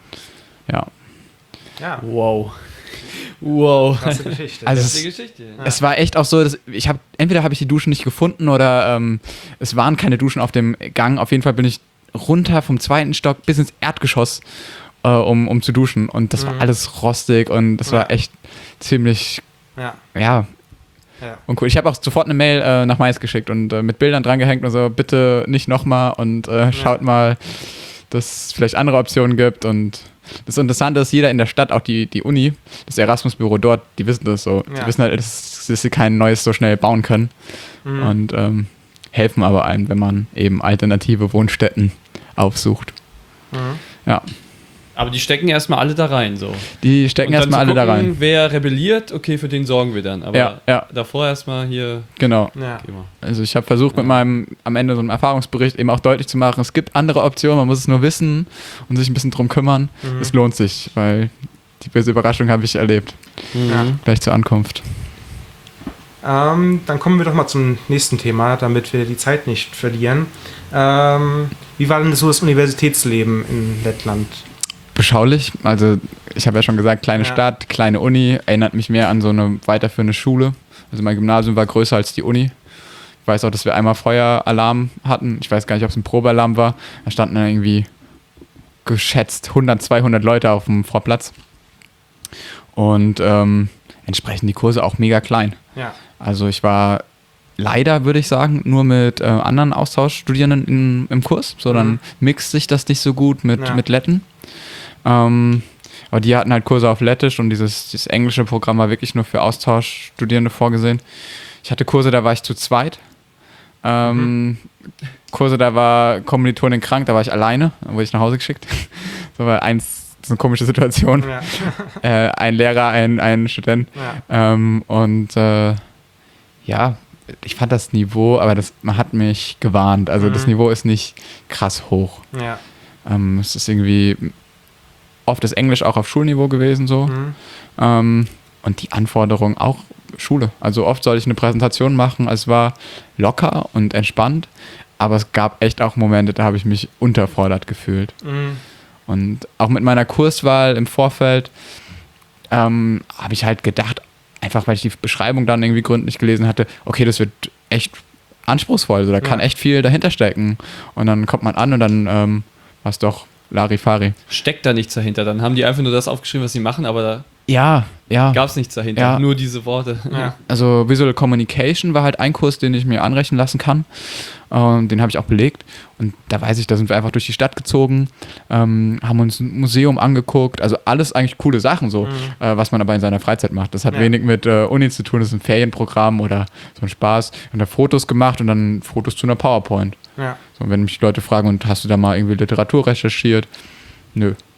Speaker 3: Ja.
Speaker 2: Ja,
Speaker 1: Wow. Wow.
Speaker 2: krasse Geschichte.
Speaker 3: Also
Speaker 1: Das
Speaker 3: es-
Speaker 1: ist die Geschichte.
Speaker 3: Es war echt auch so, dass ich habe entweder habe ich die Duschen nicht gefunden oder ähm, es waren keine Duschen auf dem Gang. Auf jeden Fall bin ich runter vom zweiten Stock bis ins Erdgeschoss, äh, um, um zu duschen. Und das war
Speaker 2: Mhm.
Speaker 3: alles rostig und das
Speaker 2: Ja.
Speaker 3: war echt ziemlich,
Speaker 2: ja,
Speaker 3: ja,
Speaker 2: ja.
Speaker 3: uncool. Ich habe auch sofort eine Mail äh, nach Mais geschickt und äh, mit Bildern dran gehängt und so, bitte nicht nochmal und äh, schaut mal, dass es vielleicht andere Optionen gibt. Und das Interessante ist, jeder in der Stadt, auch die, die Uni, das Erasmus-Büro dort, die wissen das so.
Speaker 2: Ja.
Speaker 3: Die wissen halt, dass, dass sie kein neues so schnell bauen können.
Speaker 2: Mhm.
Speaker 3: Und ähm, helfen aber einem, wenn man eben alternative Wohnstätten aufsucht.
Speaker 2: Mhm.
Speaker 3: Ja,
Speaker 1: Aber die stecken erstmal alle da rein, so.
Speaker 3: die stecken
Speaker 1: Und dann
Speaker 3: erstmal
Speaker 1: zu
Speaker 3: alle da
Speaker 1: gucken,
Speaker 3: rein.
Speaker 1: Wer rebelliert, okay, für den sorgen wir dann. Aber
Speaker 3: Ja, ja.
Speaker 1: davor erstmal hier.
Speaker 3: Genau.
Speaker 2: Ja.
Speaker 1: Geh mal.
Speaker 3: Also ich habe versucht, mit meinem am Ende so einem Erfahrungsbericht eben auch deutlich zu machen, es gibt andere Optionen, man muss es nur wissen und sich ein bisschen drum kümmern.
Speaker 2: Mhm.
Speaker 3: Es lohnt sich, weil die böse Überraschung habe ich erlebt.
Speaker 2: Ja.
Speaker 3: Gleich zur Ankunft.
Speaker 2: Ähm, dann kommen wir doch mal zum nächsten Thema, damit wir die Zeit nicht verlieren. Ähm, wie war denn so das Universitätsleben in Lettland?
Speaker 3: Beschaulich, also ich habe ja schon gesagt, kleine
Speaker 2: Ja.
Speaker 3: Stadt, kleine Uni, erinnert mich mehr an so eine weiterführende Schule. Also mein Gymnasium war größer als die Uni. Ich weiß auch, dass wir einmal Feueralarm hatten. Ich weiß gar nicht, ob es ein Probealarm war. Da standen dann irgendwie geschätzt hundert, zweihundert Leute auf dem Vorplatz. Und ähm, entsprechend die Kurse auch mega klein.
Speaker 2: Ja.
Speaker 3: Also ich war leider, würde ich sagen, nur mit äh, anderen Austauschstudierenden in, im Kurs. So, dann
Speaker 2: Mhm.
Speaker 3: mixt sich das nicht so gut mit,
Speaker 2: Ja.
Speaker 3: mit Letten. Ähm, aber die hatten halt Kurse auf Lettisch und dieses, dieses englische Programm war wirklich nur für Austauschstudierende vorgesehen. Ich hatte Kurse, da war ich zu zweit. Ähm, Kurse, da war Kommilitonin krank, da war ich alleine, da wurde ich nach Hause geschickt. So war eins, das ist eine komische Situation.
Speaker 2: Ja.
Speaker 3: Äh, ein Lehrer, ein, ein Student.
Speaker 2: Ja.
Speaker 3: Ähm, und äh, ja, ich fand das Niveau, aber das, man hat mich gewarnt. Also das
Speaker 2: Mhm.
Speaker 3: Niveau ist nicht krass hoch.
Speaker 2: Ja.
Speaker 3: Ähm, es ist irgendwie oft das Englisch auch auf Schulniveau gewesen so.
Speaker 2: Mhm.
Speaker 3: Ähm, und die Anforderungen auch Schule. Also oft sollte ich eine Präsentation machen. Es war locker und entspannt, aber es gab echt auch Momente, da habe ich mich unterfordert gefühlt.
Speaker 2: Mhm.
Speaker 3: Und auch mit meiner Kurswahl im Vorfeld ähm, habe ich halt gedacht, einfach weil ich die Beschreibung dann irgendwie gründlich gelesen hatte, okay, das wird echt anspruchsvoll, also da kann
Speaker 2: Ja.
Speaker 3: echt viel dahinter stecken. Und dann kommt man an und dann ähm, war es doch Larifari.
Speaker 1: Steckt da nichts dahinter. Dann haben die einfach nur das aufgeschrieben, was sie machen, aber da
Speaker 3: Ja, ja.
Speaker 1: gab es nichts dahinter.
Speaker 3: Ja.
Speaker 1: Nur diese Worte.
Speaker 2: Ja.
Speaker 3: Also Visual Communication war halt ein Kurs, den ich mir anrechnen lassen kann. Ähm, den habe ich auch belegt. Und da weiß ich, da sind wir einfach durch die Stadt gezogen, ähm, haben uns ein Museum angeguckt. Also alles eigentlich coole Sachen, so,
Speaker 2: Mhm.
Speaker 3: äh, was man aber in seiner Freizeit macht. Das hat
Speaker 2: Ja.
Speaker 3: wenig mit äh, Uni zu tun, das ist ein Ferienprogramm oder so ein Spaß. Und da Fotos gemacht und dann Fotos zu einer PowerPoint.
Speaker 2: Ja.
Speaker 3: So, wenn mich Leute fragen, und hast du da mal irgendwie Literatur recherchiert? Nö.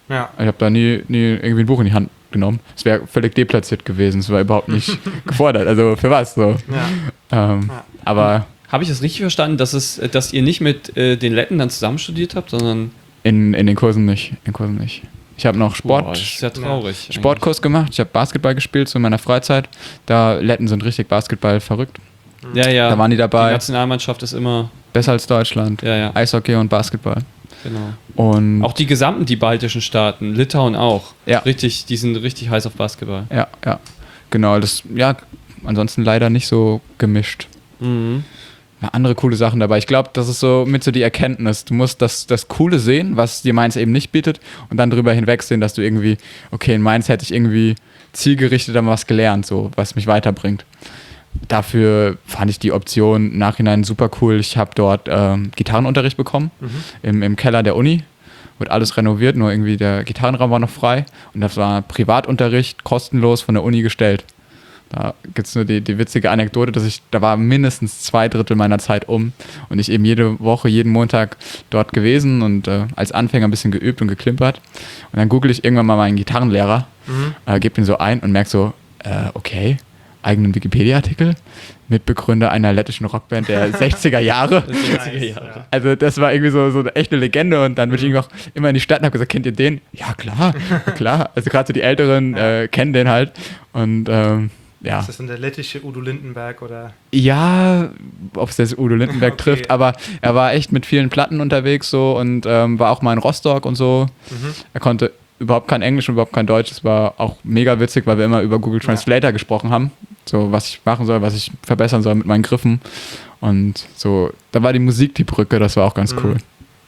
Speaker 2: Ja.
Speaker 3: Ich habe da nie, nie irgendwie ein Buch in die Hand genommen. Es wäre völlig deplatziert gewesen. Es war überhaupt nicht gefordert. Also für was so.
Speaker 2: Ja.
Speaker 3: Ähm,
Speaker 2: Ja.
Speaker 3: Aber
Speaker 1: Habe ich das richtig verstanden, dass, es, dass ihr nicht mit äh, den Letten dann zusammen studiert habt, sondern...
Speaker 3: in, in den Kursen nicht. In den Kursen nicht. Ich habe noch Sport,
Speaker 1: Boah, das ist ja traurig. Ja.
Speaker 3: Sportkurs gemacht. Ich habe Basketball gespielt, so in meiner Freizeit. Da Letten sind richtig Basketball verrückt.
Speaker 1: Ja, ja.
Speaker 3: Da waren die dabei.
Speaker 1: Die Nationalmannschaft ist immer...
Speaker 3: Besser als Deutschland.
Speaker 1: Ja, ja.
Speaker 3: Eishockey und Basketball.
Speaker 1: Genau.
Speaker 3: Und
Speaker 1: Auch die gesamten, die baltischen Staaten, Litauen auch.
Speaker 3: Ja.
Speaker 1: Richtig, die sind richtig heiß auf Basketball.
Speaker 3: ja, ja. Genau, das, ja, ansonsten leider nicht so gemischt.
Speaker 1: Mhm.
Speaker 3: Ja, andere coole Sachen dabei. Ich glaube, das ist so mit so die Erkenntnis. Du musst das, das Coole sehen, was dir Mainz eben nicht bietet, und dann drüber hinwegsehen, dass du irgendwie, okay, in Mainz hätte ich irgendwie zielgerichtet dann was gelernt, so, was mich weiterbringt. Dafür fand ich die Option im Nachhinein super cool. Ich habe dort ähm, Gitarrenunterricht bekommen, mhm. im, im Keller der Uni. Wird alles renoviert, nur irgendwie der Gitarrenraum war noch frei. Und das war Privatunterricht, kostenlos von der Uni gestellt. Da gibt es nur die, die witzige Anekdote, dass ich, da war mindestens zwei Drittel meiner Zeit um und ich eben jede Woche, jeden Montag dort gewesen und äh, als Anfänger ein bisschen geübt und geklimpert. Und dann google ich irgendwann mal meinen Gitarrenlehrer, mhm. äh, gebe ihn so ein und merke so, äh, okay, eigenen Wikipedia-Artikel, Mitbegründer einer lettischen Rockband der sechziger Jahre.
Speaker 1: sechziger Jahre.
Speaker 3: Also das war irgendwie so, so eine echte Legende und dann bin ich irgendwie auch immer in die Stadt und habe gesagt, kennt ihr den? Ja, klar, klar. Also gerade so die Älteren äh, kennen den halt und ähm, ja.
Speaker 2: Ist das dann der lettische Udo Lindenberg oder?
Speaker 3: Ja, ob es das Udo Lindenberg
Speaker 2: Okay.
Speaker 3: trifft, aber er war echt mit vielen Platten unterwegs so und ähm, war auch mal in Rostock und so.
Speaker 2: Mhm.
Speaker 3: Er konnte überhaupt kein Englisch und überhaupt kein Deutsch. Es war auch mega witzig, weil wir immer über Google Translator ja. gesprochen haben. So, was ich machen soll, was ich verbessern soll mit meinen Griffen. Und so, da war die Musik die Brücke, das war auch ganz cool.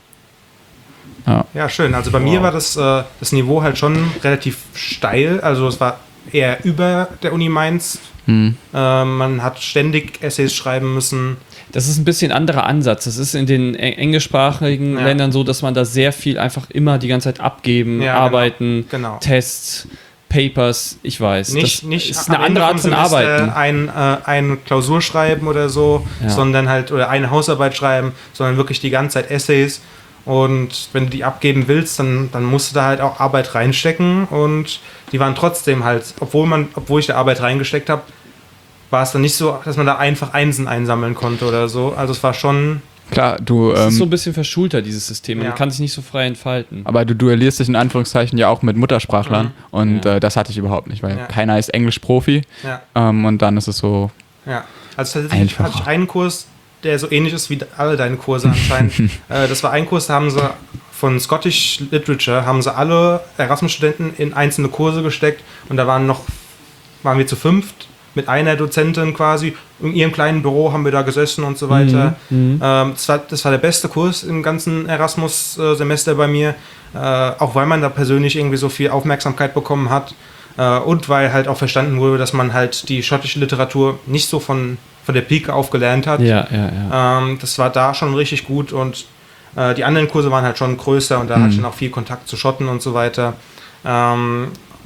Speaker 3: Ja,
Speaker 2: ja schön. Also bei wow. mir war das, äh, das Niveau halt schon relativ steil. Also es war eher über der Uni Mainz. Hm. Äh, man hat ständig Essays schreiben müssen.
Speaker 1: Das ist ein bisschen anderer Ansatz. Das ist in den englischsprachigen ja. Ländern so, dass man da sehr viel einfach immer die ganze Zeit abgeben, ja, arbeiten, genau. Genau. Tests, Papers, ich weiß.
Speaker 2: Nicht,
Speaker 1: das
Speaker 2: nicht
Speaker 1: ist eine andere Art von Arbeiten.
Speaker 2: Ein, äh, eine Klausur schreiben oder so, ja. sondern halt, oder eine Hausarbeit schreiben, sondern wirklich die ganze Zeit Essays. Und wenn du die abgeben willst, dann, dann musst du da halt auch Arbeit reinstecken. Und die waren trotzdem halt, obwohl man, obwohl ich da Arbeit reingesteckt habe, war es dann nicht so, dass man da einfach Einsen einsammeln konnte oder so. Also es war schon...
Speaker 3: Klar, du...
Speaker 1: Es
Speaker 3: ähm,
Speaker 1: ist so ein bisschen verschulter, dieses System. Man
Speaker 2: ja.
Speaker 1: kann sich nicht so frei entfalten.
Speaker 3: Aber du duellierst dich in Anführungszeichen ja auch mit Muttersprachlern. Mhm. Und ja. äh, das hatte ich überhaupt nicht, weil ja. keiner ist Englisch-Profi.
Speaker 2: Ja.
Speaker 3: Ähm, und dann ist es so...
Speaker 2: Ja, also tatsächlich hatte ich einen Kurs, der so ähnlich ist wie alle deine Kurse anscheinend. äh, das war ein Kurs, da haben sie von Scottish Literature, haben sie alle Erasmus-Studenten in einzelne Kurse gesteckt. Und da waren noch, waren wir zu fünft. Mit einer Dozentin quasi. In ihrem kleinen Büro haben wir da gesessen und so weiter. Mhm. Ähm, das, war, das war der beste Kurs im ganzen Erasmus-Semester bei mir. Äh, auch weil man da persönlich irgendwie so viel Aufmerksamkeit bekommen hat. Äh, und weil halt auch verstanden wurde, dass man halt die schottische Literatur nicht so von, von der Pike auf gelernt hat.
Speaker 1: Ja, ja, ja.
Speaker 2: Ähm, das war da schon richtig gut. Und äh, die anderen Kurse waren halt schon größer. Und da mhm. hatte ich dann auch viel Kontakt zu Schotten und so weiter. Ähm,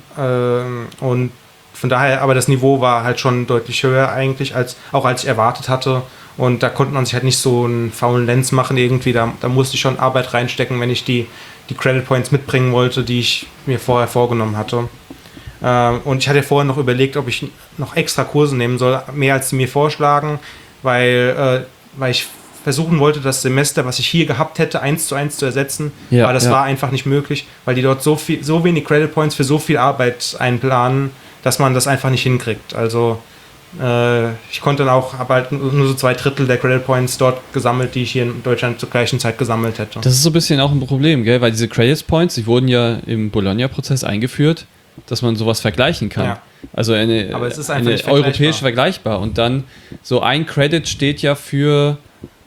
Speaker 2: äh, und Von daher, aber das Niveau war halt schon deutlich höher eigentlich, als auch als ich erwartet hatte. Und da konnte man sich halt nicht so einen faulen Lenz machen irgendwie. Da, da musste ich schon Arbeit reinstecken, wenn ich die, die Credit Points mitbringen wollte, die ich mir vorher vorgenommen hatte. Ähm, und ich hatte vorher noch überlegt, ob ich noch extra Kurse nehmen soll, mehr als sie mir vorschlagen, weil, äh, weil ich versuchen wollte, das Semester, was ich hier gehabt hätte, eins zu eins zu ersetzen. Ja, aber das ja. war einfach nicht möglich, weil die dort so viel, so wenig Credit Points für so viel Arbeit einplanen, dass man das einfach nicht hinkriegt. Also äh, ich konnte dann auch, habe halt nur so zwei Drittel der Credit Points dort gesammelt, die ich hier in Deutschland zur gleichen Zeit gesammelt hätte.
Speaker 1: Das ist so ein bisschen auch ein Problem, gell? Weil diese Credit Points, die wurden ja im Bologna-Prozess eingeführt, dass man sowas vergleichen kann. Ja. Also eine,
Speaker 2: Aber es ist
Speaker 1: eine
Speaker 2: nicht
Speaker 1: europäische vergleichbar. Und dann so ein Credit steht ja für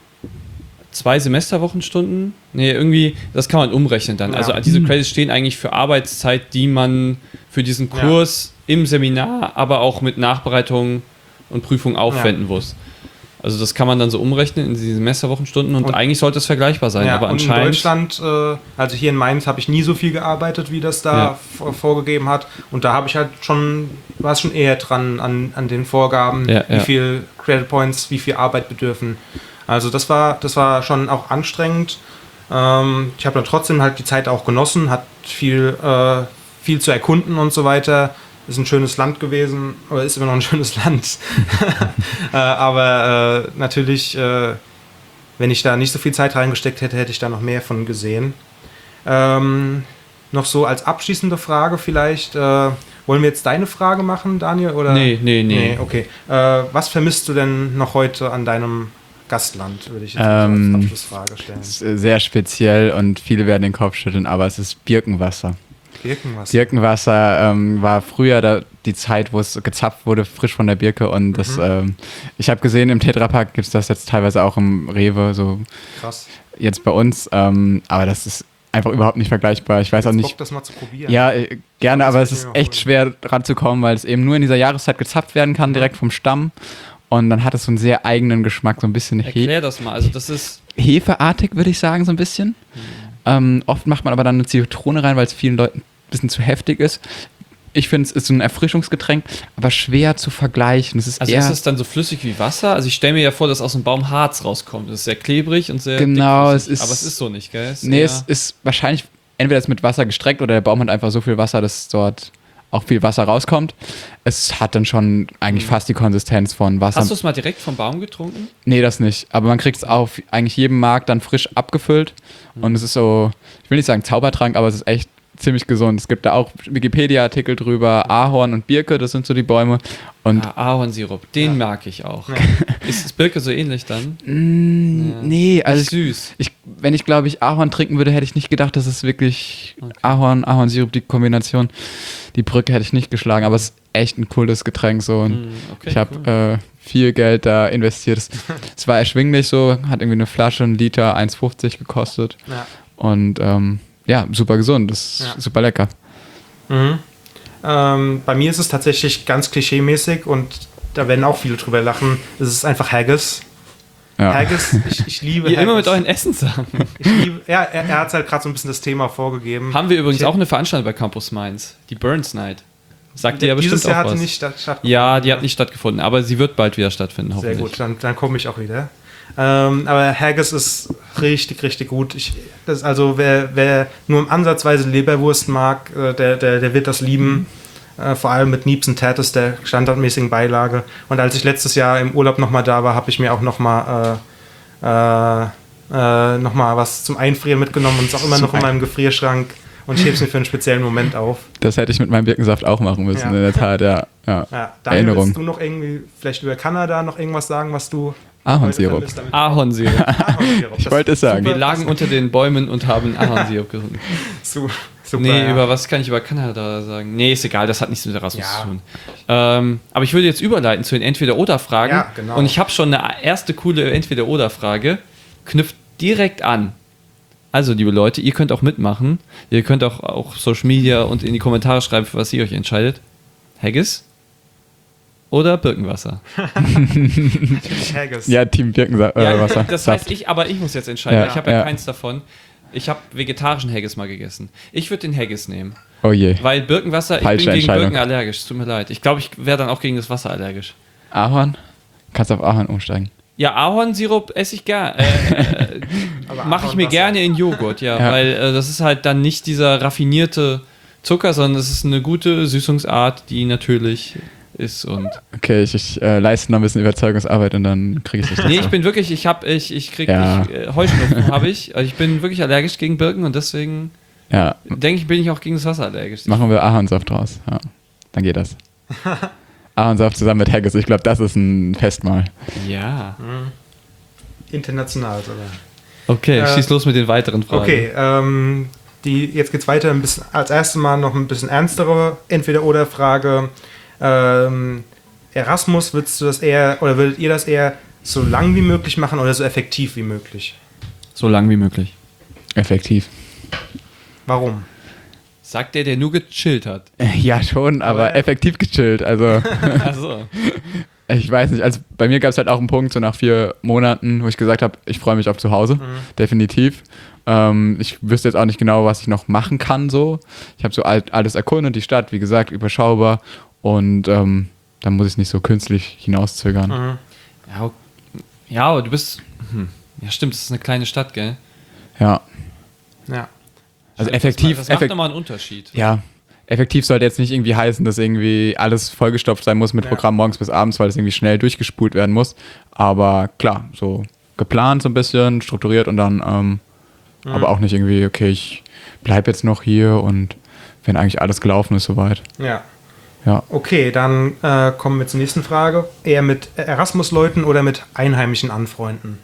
Speaker 1: zwei Semesterwochenstunden. Nee, irgendwie, das kann man umrechnen dann. Ja. Also diese Credits stehen eigentlich für Arbeitszeit, die man für diesen Kurs ja. im Seminar, aber auch mit Nachbereitung und Prüfung aufwenden ja. muss. Also das kann man dann so umrechnen in diese Semesterwochenstunden und, und eigentlich sollte es vergleichbar sein.
Speaker 2: Ja,
Speaker 1: aber
Speaker 2: und
Speaker 1: anscheinend
Speaker 2: in Deutschland, äh, also hier in Mainz habe ich nie so viel gearbeitet, wie das da ja. vorgegeben hat. Und da habe ich halt schon, war es schon eher dran an, an den Vorgaben,
Speaker 1: ja,
Speaker 2: wie
Speaker 1: ja.
Speaker 2: viel Credit Points, wie viel Arbeit bedürfen. Also das war, das war schon auch anstrengend. Ähm, ich habe dann trotzdem halt die Zeit auch genossen, hat viel, äh, viel zu erkunden und so weiter. Ist ein schönes Land gewesen, oder ist immer noch ein schönes Land. äh, aber äh, natürlich, äh, wenn ich da nicht so viel Zeit reingesteckt hätte, hätte ich da noch mehr von gesehen. Ähm, noch so als abschließende Frage vielleicht, äh, wollen wir jetzt deine Frage machen, Daniel? Oder?
Speaker 1: Nee, nee, nee.
Speaker 2: Nee, okay. Äh, was vermisst du denn noch heute an deinem Gastland, würde ich jetzt
Speaker 3: Ähm,
Speaker 2: als Abschlussfrage stellen.
Speaker 3: Das ist sehr speziell und viele werden den Kopf schütteln, aber es ist Birkenwasser.
Speaker 2: Birkenwasser.
Speaker 3: Birkenwasser ähm, war früher da, die Zeit, wo es gezapft wurde, frisch von der Birke. Und das,
Speaker 2: Mhm.
Speaker 3: ähm, ich habe gesehen, im Tetrapack gibt es das jetzt teilweise auch im Rewe, so
Speaker 2: Krass.
Speaker 3: jetzt bei uns. Ähm, aber das ist einfach überhaupt nicht vergleichbar. Ich weiß auch
Speaker 2: Jetzt
Speaker 3: nicht.
Speaker 2: Bock, das mal zu probieren.
Speaker 3: Ja, äh, gerne,
Speaker 2: Das
Speaker 3: aber
Speaker 2: muss
Speaker 3: es
Speaker 2: ich
Speaker 3: ist
Speaker 2: mir
Speaker 3: echt
Speaker 2: holen.
Speaker 3: schwer ranzukommen, weil es eben nur in dieser Jahreszeit gezapft werden kann, direkt vom Stamm. Und dann hat es so einen sehr eigenen Geschmack, so ein bisschen He
Speaker 1: Erklär das mal. Also das ist...
Speaker 3: Hefeartig, würde ich sagen, so ein bisschen. Ähm, oft macht man aber dann eine Zitrone rein, weil es vielen Leuten ein bisschen zu heftig ist. Ich finde, es ist so ein Erfrischungsgetränk, aber schwer zu vergleichen. Es ist
Speaker 1: Also
Speaker 3: eher
Speaker 1: ist es dann so flüssig wie Wasser? Also ich stelle mir ja vor, dass aus dem Baum Harz rauskommt. Das ist sehr klebrig und sehr
Speaker 3: Genau,
Speaker 1: dickflüssig.
Speaker 3: es ist-
Speaker 1: Aber es ist so nicht, gell? Es ist
Speaker 3: nee,
Speaker 1: eher-
Speaker 3: es ist wahrscheinlich entweder ist mit Wasser gestreckt oder der Baum hat einfach so viel Wasser, dass dort auch viel Wasser rauskommt. Es hat dann schon eigentlich fast die Konsistenz von Wasser.
Speaker 1: Hast du es mal direkt vom Baum getrunken?
Speaker 3: Nee, das nicht. Aber man kriegt es auf eigentlich jedem Markt dann frisch abgefüllt. Und es ist so, ich will nicht sagen Zaubertrank, aber es ist echt ziemlich gesund. Es gibt da auch Wikipedia-Artikel drüber. Ahorn und Birke, das sind so die Bäume. Und
Speaker 1: Ah, Ahornsirup, den mag ich auch. Ist das Birke so ähnlich dann?
Speaker 3: mh, nee, also
Speaker 1: Nicht süß.
Speaker 3: ich, wenn ich, glaube ich, Ahorn trinken würde, hätte ich nicht gedacht, dass es wirklich
Speaker 1: Okay.
Speaker 3: Ahorn, Ahornsirup, die Kombination, die Brücke hätte ich nicht geschlagen, aber es ist echt ein cooles Getränk so. Und
Speaker 1: Mm, okay,
Speaker 3: ich habe
Speaker 1: cool.
Speaker 3: äh, viel Geld da investiert. Es, es war erschwinglich so, hat irgendwie eine Flasche, ein Liter, eins fünfzig gekostet.
Speaker 2: Ja.
Speaker 3: Und ähm, ja, super gesund, das ist
Speaker 2: Ja.
Speaker 3: super lecker.
Speaker 2: Mhm. Ähm, bei mir ist es tatsächlich ganz klischeemäßig und da werden auch viele drüber lachen. Es ist einfach Haggis.
Speaker 3: Ja.
Speaker 2: Haggis, ich, ich liebe
Speaker 1: Ihr
Speaker 2: Haggis.
Speaker 1: immer mit euren Essenssachen.
Speaker 2: Ich liebe, ja, er, er hat halt gerade so ein bisschen das Thema vorgegeben.
Speaker 1: Haben wir übrigens
Speaker 2: Ich-
Speaker 1: auch eine Veranstaltung bei Campus Mainz. Die Burns Night. Sagt ihr ja bestimmt
Speaker 2: Dieses Jahr
Speaker 1: auch
Speaker 2: hat sie
Speaker 1: was.
Speaker 2: nicht statt, stattgefunden.
Speaker 1: Ja, die hat nicht stattgefunden, aber sie wird bald wieder stattfinden,
Speaker 2: Sehr
Speaker 1: hoffentlich.
Speaker 2: gut, dann, dann komme ich auch wieder. Ähm, aber Haggis ist richtig, richtig gut. Ich, das, also wer, wer nur ansatzweise Leberwurst mag, äh, der, der, der wird das lieben. Äh, vor allem mit Nips und Tatus, der standardmäßigen Beilage. Und als ich letztes Jahr im Urlaub nochmal da war, habe ich mir auch nochmal äh, äh, äh, noch mal was zum Einfrieren mitgenommen und ist auch immer noch in meinem Gefrierschrank und ich hebe es mir für einen speziellen Moment auf.
Speaker 3: Das hätte ich mit meinem Birkensaft auch machen müssen,
Speaker 2: Ja.
Speaker 3: in der Tat, ja. ja.
Speaker 2: Ja, Daniel,
Speaker 3: Erinnerung.
Speaker 2: willst du noch irgendwie, vielleicht über Kanada noch irgendwas sagen, was du
Speaker 3: Ahornsirup.
Speaker 2: heute vermisst damit?
Speaker 1: Ahornsirup.
Speaker 2: Ahornsirup.
Speaker 3: Ich
Speaker 2: Das
Speaker 3: wollte es
Speaker 2: ist
Speaker 3: sagen.
Speaker 1: Wir lagen unter den Bäumen und haben Ahornsirup getrunken.
Speaker 2: Su- super.
Speaker 1: Nee,
Speaker 2: ja.
Speaker 1: über was kann ich über Kanada sagen? Nee, ist egal, das hat nichts mit Erasmus
Speaker 2: Ja.
Speaker 1: zu tun. Ähm, aber ich würde jetzt überleiten zu den Entweder-Oder-Fragen.
Speaker 2: Ja, genau.
Speaker 1: Und ich habe schon eine erste coole Entweder-Oder-Frage. Knüpft direkt an. Also, liebe Leute, ihr könnt auch mitmachen. Ihr könnt auch, auch Social Media und in die Kommentare schreiben, für was ihr euch entscheidet. Haggis oder Birkenwasser?
Speaker 2: Haggis.
Speaker 3: Ja, Team Birkenwasser.
Speaker 1: Ja,
Speaker 3: Äh, Wasser.
Speaker 1: das heißt
Speaker 3: Saft.
Speaker 1: ich, aber ich muss jetzt entscheiden.
Speaker 3: Ja,
Speaker 1: ich habe ja,
Speaker 3: ja.
Speaker 1: keins davon. Ich habe vegetarischen Haggis mal gegessen. Ich würde den Haggis nehmen.
Speaker 3: Oh je.
Speaker 1: Weil Birkenwasser, ich
Speaker 3: Falsche
Speaker 1: bin gegen
Speaker 3: Entscheidung.
Speaker 1: Birken allergisch. Tut mir leid. Ich glaube, ich wäre dann auch gegen das Wasser allergisch.
Speaker 3: Ahorn? Kannst auf Ahorn umsteigen.
Speaker 1: Ja, Ahornsirup esse ich gerne. Äh,
Speaker 2: Aber
Speaker 1: Mache ich mir
Speaker 2: Ahornwasser.
Speaker 1: gerne in Joghurt, ja.
Speaker 3: Ja.
Speaker 1: Weil äh, das ist halt dann nicht dieser raffinierte Zucker, sondern es ist eine gute Süßungsart, die natürlich ist. Und
Speaker 3: Okay, ich, ich äh, leiste noch ein bisschen Überzeugungsarbeit und dann kriege ich dich
Speaker 1: nee,
Speaker 3: dazu.
Speaker 1: ich bin wirklich, ich habe, ich, ich krieg,
Speaker 3: Ja.
Speaker 1: ich, äh, Heuschnupfen habe ich. Also ich bin wirklich allergisch gegen Birken und deswegen
Speaker 3: Ja,
Speaker 1: denke ich, bin ich auch gegen das Wasser allergisch.
Speaker 3: machen wir Ahornsaft draus. Ja, dann geht das. Ahornsaft zusammen mit Haggis. Ich glaube, das ist ein Festmahl.
Speaker 1: Ja.
Speaker 2: International sogar.
Speaker 1: Okay,
Speaker 2: Äh,
Speaker 1: schieß los mit den weiteren Fragen.
Speaker 2: Okay, ähm, die, jetzt geht's weiter. Ein bisschen, als erstes Mal noch ein bisschen ernstere Entweder-Oder-Frage. Ähm, Erasmus, würdest du das eher, oder würdet ihr das eher so lang wie möglich machen oder so effektiv wie möglich?
Speaker 1: So lang wie möglich.
Speaker 3: Effektiv.
Speaker 2: Warum?
Speaker 1: Sagt der, der nur gechillt hat.
Speaker 3: Ja, schon, aber,
Speaker 2: Aber-
Speaker 3: effektiv gechillt. Also,
Speaker 1: Achso.
Speaker 3: ich weiß nicht. Also, bei mir gab es halt auch einen Punkt, so nach vier Monaten, wo ich gesagt habe, ich freue mich auf zu Hause. Definitiv. Ähm, ich wüsste jetzt auch nicht genau, was ich noch machen kann. So. Ich habe so alt, alles erkundet, die Stadt, wie gesagt, überschaubar. Und ähm, dann muss ich es nicht so künstlich hinauszögern.
Speaker 2: Mhm.
Speaker 1: Ja, ok- ja, aber du bist. Hm. Ja, stimmt, das ist eine kleine Stadt, gell?
Speaker 3: Ja.
Speaker 2: Ja.
Speaker 3: Also effektiv,
Speaker 1: Das macht
Speaker 3: effekt-
Speaker 1: nochmal einen Unterschied.
Speaker 3: ja, effektiv sollte jetzt nicht irgendwie heißen, dass irgendwie alles vollgestopft sein muss mit
Speaker 2: Ja.
Speaker 3: Programm morgens bis abends, weil es irgendwie schnell durchgespult werden muss. Aber klar, so geplant so ein bisschen, strukturiert und dann, ähm,
Speaker 2: Mhm.
Speaker 3: aber auch nicht irgendwie, okay, ich bleib jetzt noch hier und wenn eigentlich alles gelaufen ist soweit.
Speaker 2: Ja.
Speaker 3: Ja.
Speaker 2: Okay, dann äh, kommen wir zur nächsten Frage. Eher mit Erasmus-Leuten oder mit Einheimischen anfreunden?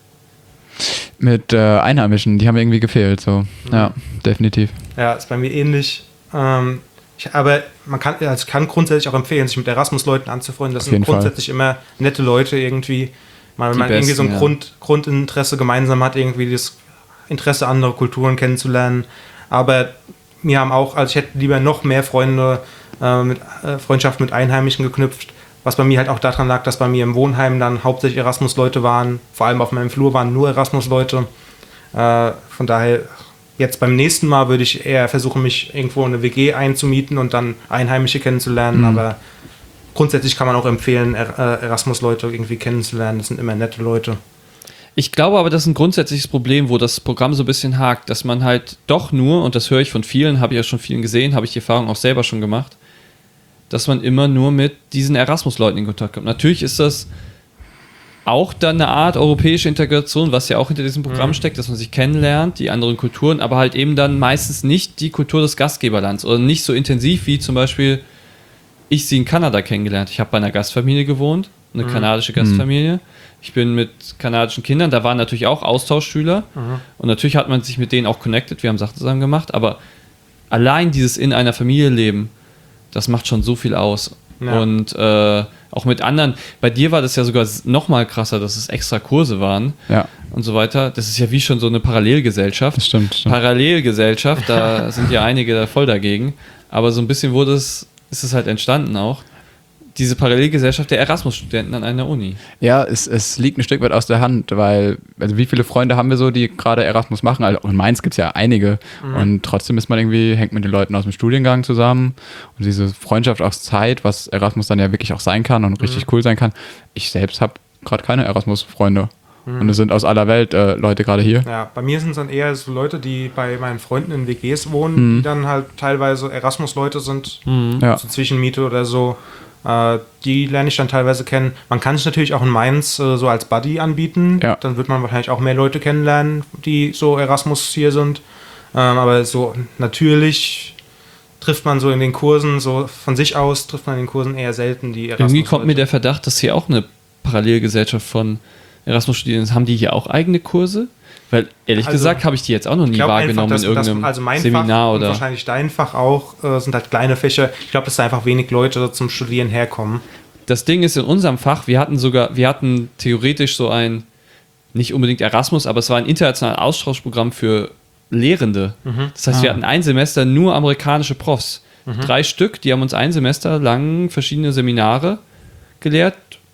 Speaker 3: Mit äh, Einheimischen, die haben irgendwie gefehlt, so. Ja, definitiv.
Speaker 2: Ja, ist bei mir ähnlich. Ähm, ich, aber man kann, also ich kann grundsätzlich auch empfehlen, sich mit Erasmus-Leuten anzufreunden. Das
Speaker 3: Auf jeden
Speaker 2: sind grundsätzlich immer nette Leute irgendwie. Mal, wenn
Speaker 1: Die
Speaker 2: man irgendwie so ein
Speaker 1: besten, ja.
Speaker 2: Grund, Grundinteresse gemeinsam hat, irgendwie das Interesse, andere Kulturen kennenzulernen. Aber mir haben auch, also ich hätte lieber noch mehr Freunde, äh, mit äh, Freundschaft mit Einheimischen geknüpft. Was bei mir halt auch daran lag, dass bei mir im Wohnheim dann hauptsächlich Erasmus-Leute waren. Vor allem auf meinem Flur waren nur Erasmus-Leute. Äh, von daher, jetzt beim nächsten Mal würde ich eher versuchen, mich irgendwo in eine W G einzumieten und dann Einheimische kennenzulernen.
Speaker 3: Mhm.
Speaker 2: Aber grundsätzlich kann man auch empfehlen, er, äh, Erasmus-Leute irgendwie kennenzulernen. Das sind immer nette Leute.
Speaker 1: Ich glaube aber, das ist ein grundsätzliches Problem, wo das Programm so ein bisschen hakt, dass man halt doch nur, und das höre ich von vielen, habe ich ja schon vielen gesehen, habe ich die Erfahrung auch selber schon gemacht, dass man immer nur mit diesen Erasmus-Leuten in Kontakt kommt. Natürlich ist das auch dann eine Art europäische Integration, was ja auch hinter diesem Programm
Speaker 2: Mhm.
Speaker 1: steckt, dass man sich kennenlernt, die anderen Kulturen, aber halt eben dann meistens nicht die Kultur des Gastgeberlands oder nicht so intensiv wie zum Beispiel ich sie in Kanada kennengelernt. Ich habe bei einer Gastfamilie gewohnt, eine
Speaker 2: Mhm.
Speaker 1: kanadische Gastfamilie. Ich bin mit kanadischen Kindern, da waren natürlich auch Austauschschüler
Speaker 2: Mhm.
Speaker 1: und natürlich hat man sich mit denen auch connected, wir haben Sachen zusammen gemacht, aber allein dieses in einer Familie leben, das macht schon so viel aus.
Speaker 2: Ja.
Speaker 1: Und äh, auch mit anderen, bei dir war das ja sogar noch mal krasser, dass es extra Kurse waren
Speaker 3: Ja,
Speaker 1: und so weiter. Das ist ja wie schon so eine Parallelgesellschaft.
Speaker 3: das stimmt. Das stimmt.
Speaker 1: Parallelgesellschaft, da sind ja einige da voll dagegen. Aber so ein bisschen wurde es, ist es halt entstanden auch. Diese Parallelgesellschaft der Erasmus-Studenten an einer Uni.
Speaker 3: Ja, es, es liegt ein Stück weit aus der Hand, weil, also wie viele Freunde haben wir so, die gerade Erasmus machen? Also auch in Mainz gibt es ja einige. Und trotzdem ist man irgendwie, hängt mit den Leuten aus dem Studiengang zusammen. Und diese Freundschaft aus Zeit, was Erasmus dann ja wirklich auch sein kann und richtig cool sein kann. Ich selbst habe gerade keine Erasmus-Freunde. Und es sind aus aller Welt äh, Leute gerade hier.
Speaker 2: Ja, bei mir sind es dann eher so Leute, die bei meinen Freunden in W Gs wohnen,
Speaker 3: Mhm.
Speaker 2: die dann halt teilweise Erasmus-Leute sind,
Speaker 3: Ja.
Speaker 2: so Zwischenmiete oder so. Äh, die lerne ich dann teilweise kennen. Man kann sich natürlich auch in Mainz äh, so als Buddy anbieten.
Speaker 3: Ja.
Speaker 2: Dann wird man wahrscheinlich auch mehr Leute kennenlernen, die so Erasmus hier sind. Ähm, aber so natürlich trifft man so in den Kursen, so von sich aus trifft man in den Kursen eher selten die Erasmus.
Speaker 1: Irgendwie kommt mir der Verdacht, dass hier auch eine Parallelgesellschaft von Erasmus-Studierenden, haben die hier auch eigene Kurse? Weil ehrlich
Speaker 2: Also,
Speaker 1: gesagt habe ich die jetzt auch noch nie
Speaker 2: Ich glaube
Speaker 1: wahrgenommen
Speaker 2: einfach, dass,
Speaker 1: in irgendeinem
Speaker 2: dass, also mein
Speaker 1: Seminar
Speaker 2: Fach und
Speaker 1: oder.
Speaker 2: wahrscheinlich dein Fach auch äh, sind halt kleine Fächer. Ich glaube, dass da einfach wenig Leute zum Studieren herkommen.
Speaker 1: Das Ding ist, in unserem Fach, wir hatten sogar, wir hatten theoretisch so ein, nicht unbedingt Erasmus, aber es war ein internationales Austauschprogramm für Lehrende. Das heißt, wir
Speaker 3: Ah.
Speaker 1: hatten ein Semester nur amerikanische Profs. Drei Stück, die haben uns ein Semester lang verschiedene Seminare gelehrt.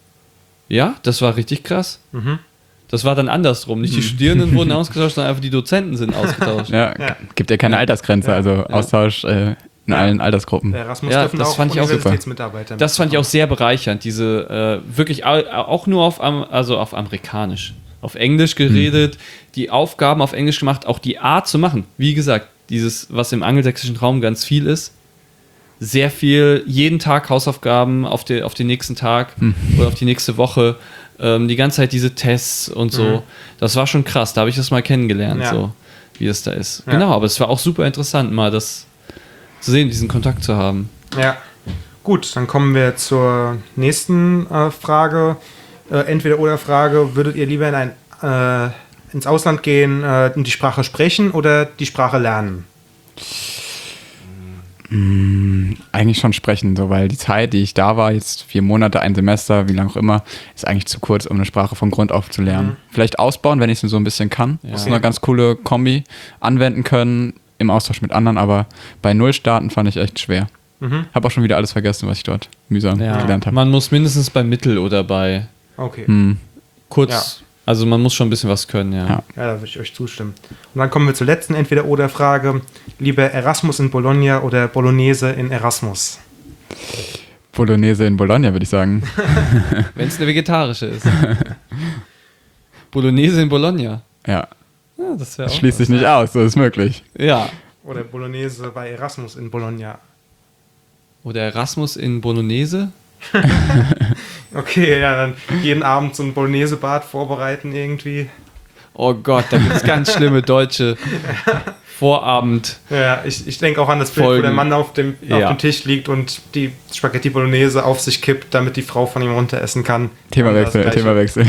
Speaker 1: Ja, das war richtig krass.
Speaker 2: Mhm.
Speaker 1: Das war dann andersrum. Nicht die Studierenden wurden ausgetauscht, sondern einfach die Dozenten sind ausgetauscht.
Speaker 3: Ja,
Speaker 2: Ja.
Speaker 3: gibt ja keine Altersgrenze, also Austausch äh, in allen Altersgruppen.
Speaker 2: Der Erasmus
Speaker 1: Ja,
Speaker 2: dürfen
Speaker 1: das
Speaker 2: auch
Speaker 1: fand ich auch super.
Speaker 2: Universitätsmitarbeiter.
Speaker 1: Das fand ich auch sehr bereichernd, diese äh, wirklich au- auch nur auf, am- also auf Amerikanisch, auf Englisch geredet, die Aufgaben auf Englisch gemacht, auch die Art zu machen. Wie gesagt, dieses, was im angelsächsischen Raum ganz viel ist, sehr viel, jeden Tag Hausaufgaben auf, die, auf den nächsten Tag oder auf die nächste Woche, ähm, die ganze Zeit diese Tests und so.
Speaker 2: Mhm.
Speaker 1: Das war schon krass, da habe ich das mal kennengelernt,
Speaker 2: Ja.
Speaker 1: so wie es da ist.
Speaker 2: Ja.
Speaker 1: Genau, aber es war auch super interessant, mal das zu sehen, diesen Kontakt zu haben.
Speaker 2: Ja. Gut, dann kommen wir zur nächsten äh, Frage. Äh, entweder oder Frage, würdet ihr lieber in ein, äh, ins Ausland gehen äh, und die Sprache sprechen oder die Sprache lernen?
Speaker 3: Eigentlich schon sprechen, so, weil die Zeit, die ich da war, jetzt vier Monate, ein Semester, wie lange auch immer, ist eigentlich zu kurz, um eine Sprache von Grund auf zu lernen.
Speaker 2: Mhm.
Speaker 3: Vielleicht ausbauen, wenn ich es so ein bisschen kann.
Speaker 1: Ja.
Speaker 3: Das ist eine ganz coole Kombi. Anwenden können im Austausch mit anderen, aber bei Null starten fand ich echt schwer.
Speaker 2: Mhm.
Speaker 3: Habe auch schon wieder alles vergessen, was ich dort mühsam gelernt habe.
Speaker 1: Man muss mindestens bei Mittel oder bei
Speaker 2: Okay.
Speaker 3: Hm.
Speaker 1: kurz,
Speaker 2: Ja.
Speaker 1: also man muss schon ein bisschen was können, ja.
Speaker 3: Ja.
Speaker 2: Ja, da würde ich euch zustimmen. Und dann kommen wir zur letzten Entweder-Oder-Frage. Lieber Erasmus in Bologna oder Bolognese in Erasmus?
Speaker 3: Bolognese in Bologna, würde ich sagen.
Speaker 1: Wenn es eine vegetarische ist. Bolognese in Bologna.
Speaker 3: Ja.
Speaker 1: Ja, das wäre
Speaker 3: Das
Speaker 1: auch.
Speaker 3: schließt sich nicht aus, so ist möglich.
Speaker 1: Ja.
Speaker 2: Oder Bolognese bei Erasmus in Bologna.
Speaker 1: Oder Erasmus in Bolognese.
Speaker 2: Okay, ja, dann jeden Abend so ein Bolognese-Bad vorbereiten irgendwie.
Speaker 1: Oh Gott, da gibt es ganz schlimme deutsche Vorabend.
Speaker 2: Ja, ich, ich denke auch an das Bild,
Speaker 1: Folgen.
Speaker 2: wo der Mann auf dem,
Speaker 1: Ja.
Speaker 2: auf dem Tisch liegt und die Spaghetti Bolognese auf sich kippt, damit die Frau von ihm runteressen kann.
Speaker 3: Themawechsel,
Speaker 2: Und das Gleiche.
Speaker 3: Themawechsel.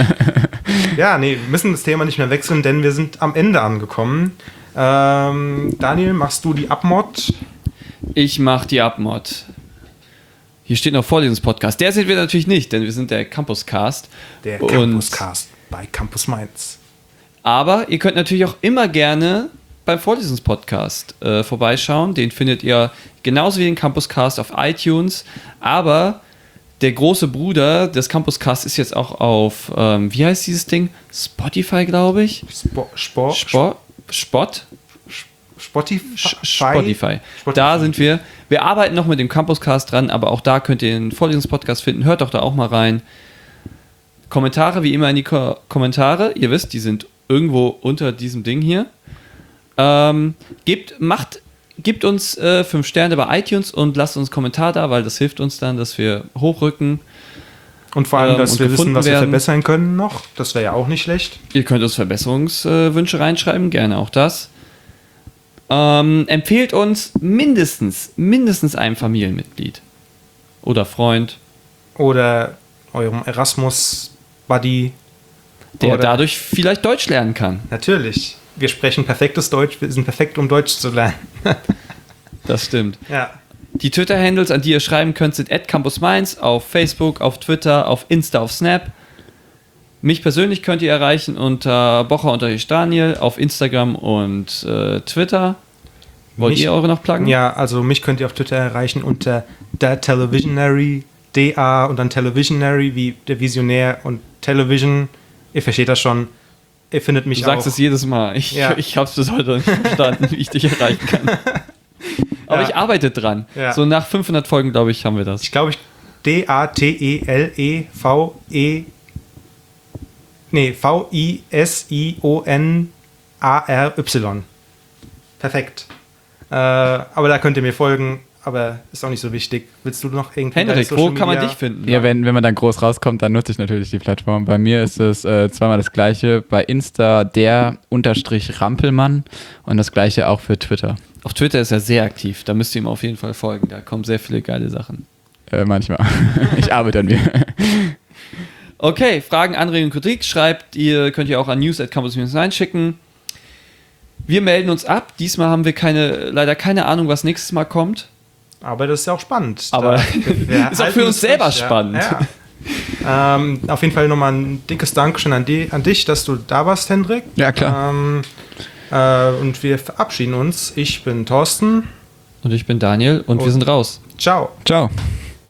Speaker 2: Ja, nee, wir müssen das Thema nicht mehr wechseln, denn wir sind am Ende angekommen. Ähm, Daniel, machst du die Abmod?
Speaker 1: Ich mach die Abmod. Hier steht noch Vorlesungspodcast. Der sind wir natürlich nicht, denn wir sind der Campuscast.
Speaker 2: Der
Speaker 1: Und-
Speaker 2: Campuscast bei Campus Mainz.
Speaker 1: Aber ihr könnt natürlich auch immer gerne beim Vorlesungspodcast äh, vorbeischauen. Den findet ihr genauso wie den Campuscast auf iTunes. Aber der große Bruder des Campuscast ist jetzt auch auf, ähm, wie heißt dieses Ding? Spotify, glaube ich.
Speaker 2: Spo Sport,
Speaker 1: Spot? Spot?
Speaker 2: Spotify.
Speaker 1: Sch- Spotify.
Speaker 2: Spotify.
Speaker 1: Da sind wir. Wir arbeiten noch mit dem Campuscast dran, aber auch da könnt ihr den Vorlesungspodcast finden. Hört doch da auch mal rein. Kommentare wie immer in die Ko Kommentare. Ihr wisst, die sind irgendwo unter diesem Ding hier. Ähm, gebt, macht, gebt uns äh, fünf Sterne bei iTunes und lasst uns einen Kommentar da, weil das hilft uns dann, dass wir hochrücken.
Speaker 2: Und vor allem,
Speaker 1: ähm,
Speaker 2: dass
Speaker 1: und
Speaker 2: wir wissen,
Speaker 1: gefunden
Speaker 2: was wir
Speaker 1: werden.
Speaker 2: verbessern können noch. Das wäre ja auch nicht schlecht.
Speaker 1: Ihr könnt uns Verbesserungswünsche äh, reinschreiben, gerne auch das. Ähm, empfehlt uns mindestens, mindestens einem Familienmitglied oder Freund,
Speaker 2: Oder eurem Erasmus-Buddy.
Speaker 1: der
Speaker 2: Oder-
Speaker 1: dadurch vielleicht Deutsch lernen kann.
Speaker 2: Natürlich. Wir sprechen perfektes Deutsch. Wir sind perfekt, um Deutsch zu lernen.
Speaker 1: Das stimmt.
Speaker 2: Ja.
Speaker 1: Die Twitter-Handles, an die ihr schreiben könnt, sind at Campus Mainz auf Facebook, auf Twitter, auf Insta, auf Snap. Mich persönlich könnt ihr erreichen unter Bocher-Daniel auf Instagram und äh, Twitter. Wollt
Speaker 2: Mich-
Speaker 1: ihr eure noch pluggen?
Speaker 2: Ja, also mich könnt ihr auf Twitter erreichen unter der Televisionary, D A und dann Televisionary wie der Visionär und Television. Ihr versteht das schon. Ihr findet mich
Speaker 1: Du sagst
Speaker 2: auch.
Speaker 1: es jedes Mal. Ich,
Speaker 2: Ja.
Speaker 1: ich habe es bis heute nicht verstanden, wie ich dich erreichen kann. Aber
Speaker 2: Ja.
Speaker 1: ich arbeite dran.
Speaker 2: Ja.
Speaker 1: So nach fünfhundert Folgen, glaube ich, haben wir das.
Speaker 2: Ich glaube, ich D A T E L E V E Nee, V I S I O N A R Y. Perfekt. Äh, aber da könnt ihr mir folgen, aber ist auch nicht so wichtig. Willst du noch irgendwie deine
Speaker 1: Henrik,
Speaker 2: Social
Speaker 1: wo kann man
Speaker 2: Media-
Speaker 1: dich finden?
Speaker 3: Ja, wenn, wenn man dann groß rauskommt, dann nutze ich natürlich die Plattform. Bei mir ist es äh, zweimal das gleiche. Bei Insta der unterstrich Rampelmann und das gleiche auch für Twitter.
Speaker 1: Auf Twitter ist er sehr aktiv. Da müsst ihr ihm auf jeden Fall folgen. Da kommen sehr viele geile Sachen.
Speaker 3: Äh, manchmal. Ich arbeite an mir.
Speaker 1: Okay, Fragen, Anregungen, Kritik schreibt ihr, könnt ihr auch an news at campus Mainz schicken. Wir melden uns ab. Diesmal haben wir keine, leider keine Ahnung, was nächstes Mal kommt.
Speaker 2: Aber das ist ja auch spannend.
Speaker 1: Aber
Speaker 2: Da- wir
Speaker 1: ist auch
Speaker 2: halten
Speaker 1: für uns
Speaker 2: es
Speaker 1: selber
Speaker 2: durch, ja.
Speaker 1: spannend.
Speaker 2: Ja. ähm, auf jeden Fall nochmal ein dickes Dankeschön an, die, an dich, dass du da warst, Hendrik.
Speaker 3: Ja, klar.
Speaker 2: Ähm, äh, und wir verabschieden uns. Ich bin Thorsten.
Speaker 1: Und ich bin Daniel und wir
Speaker 2: Und-
Speaker 1: sind raus.
Speaker 2: Ciao.
Speaker 3: Ciao.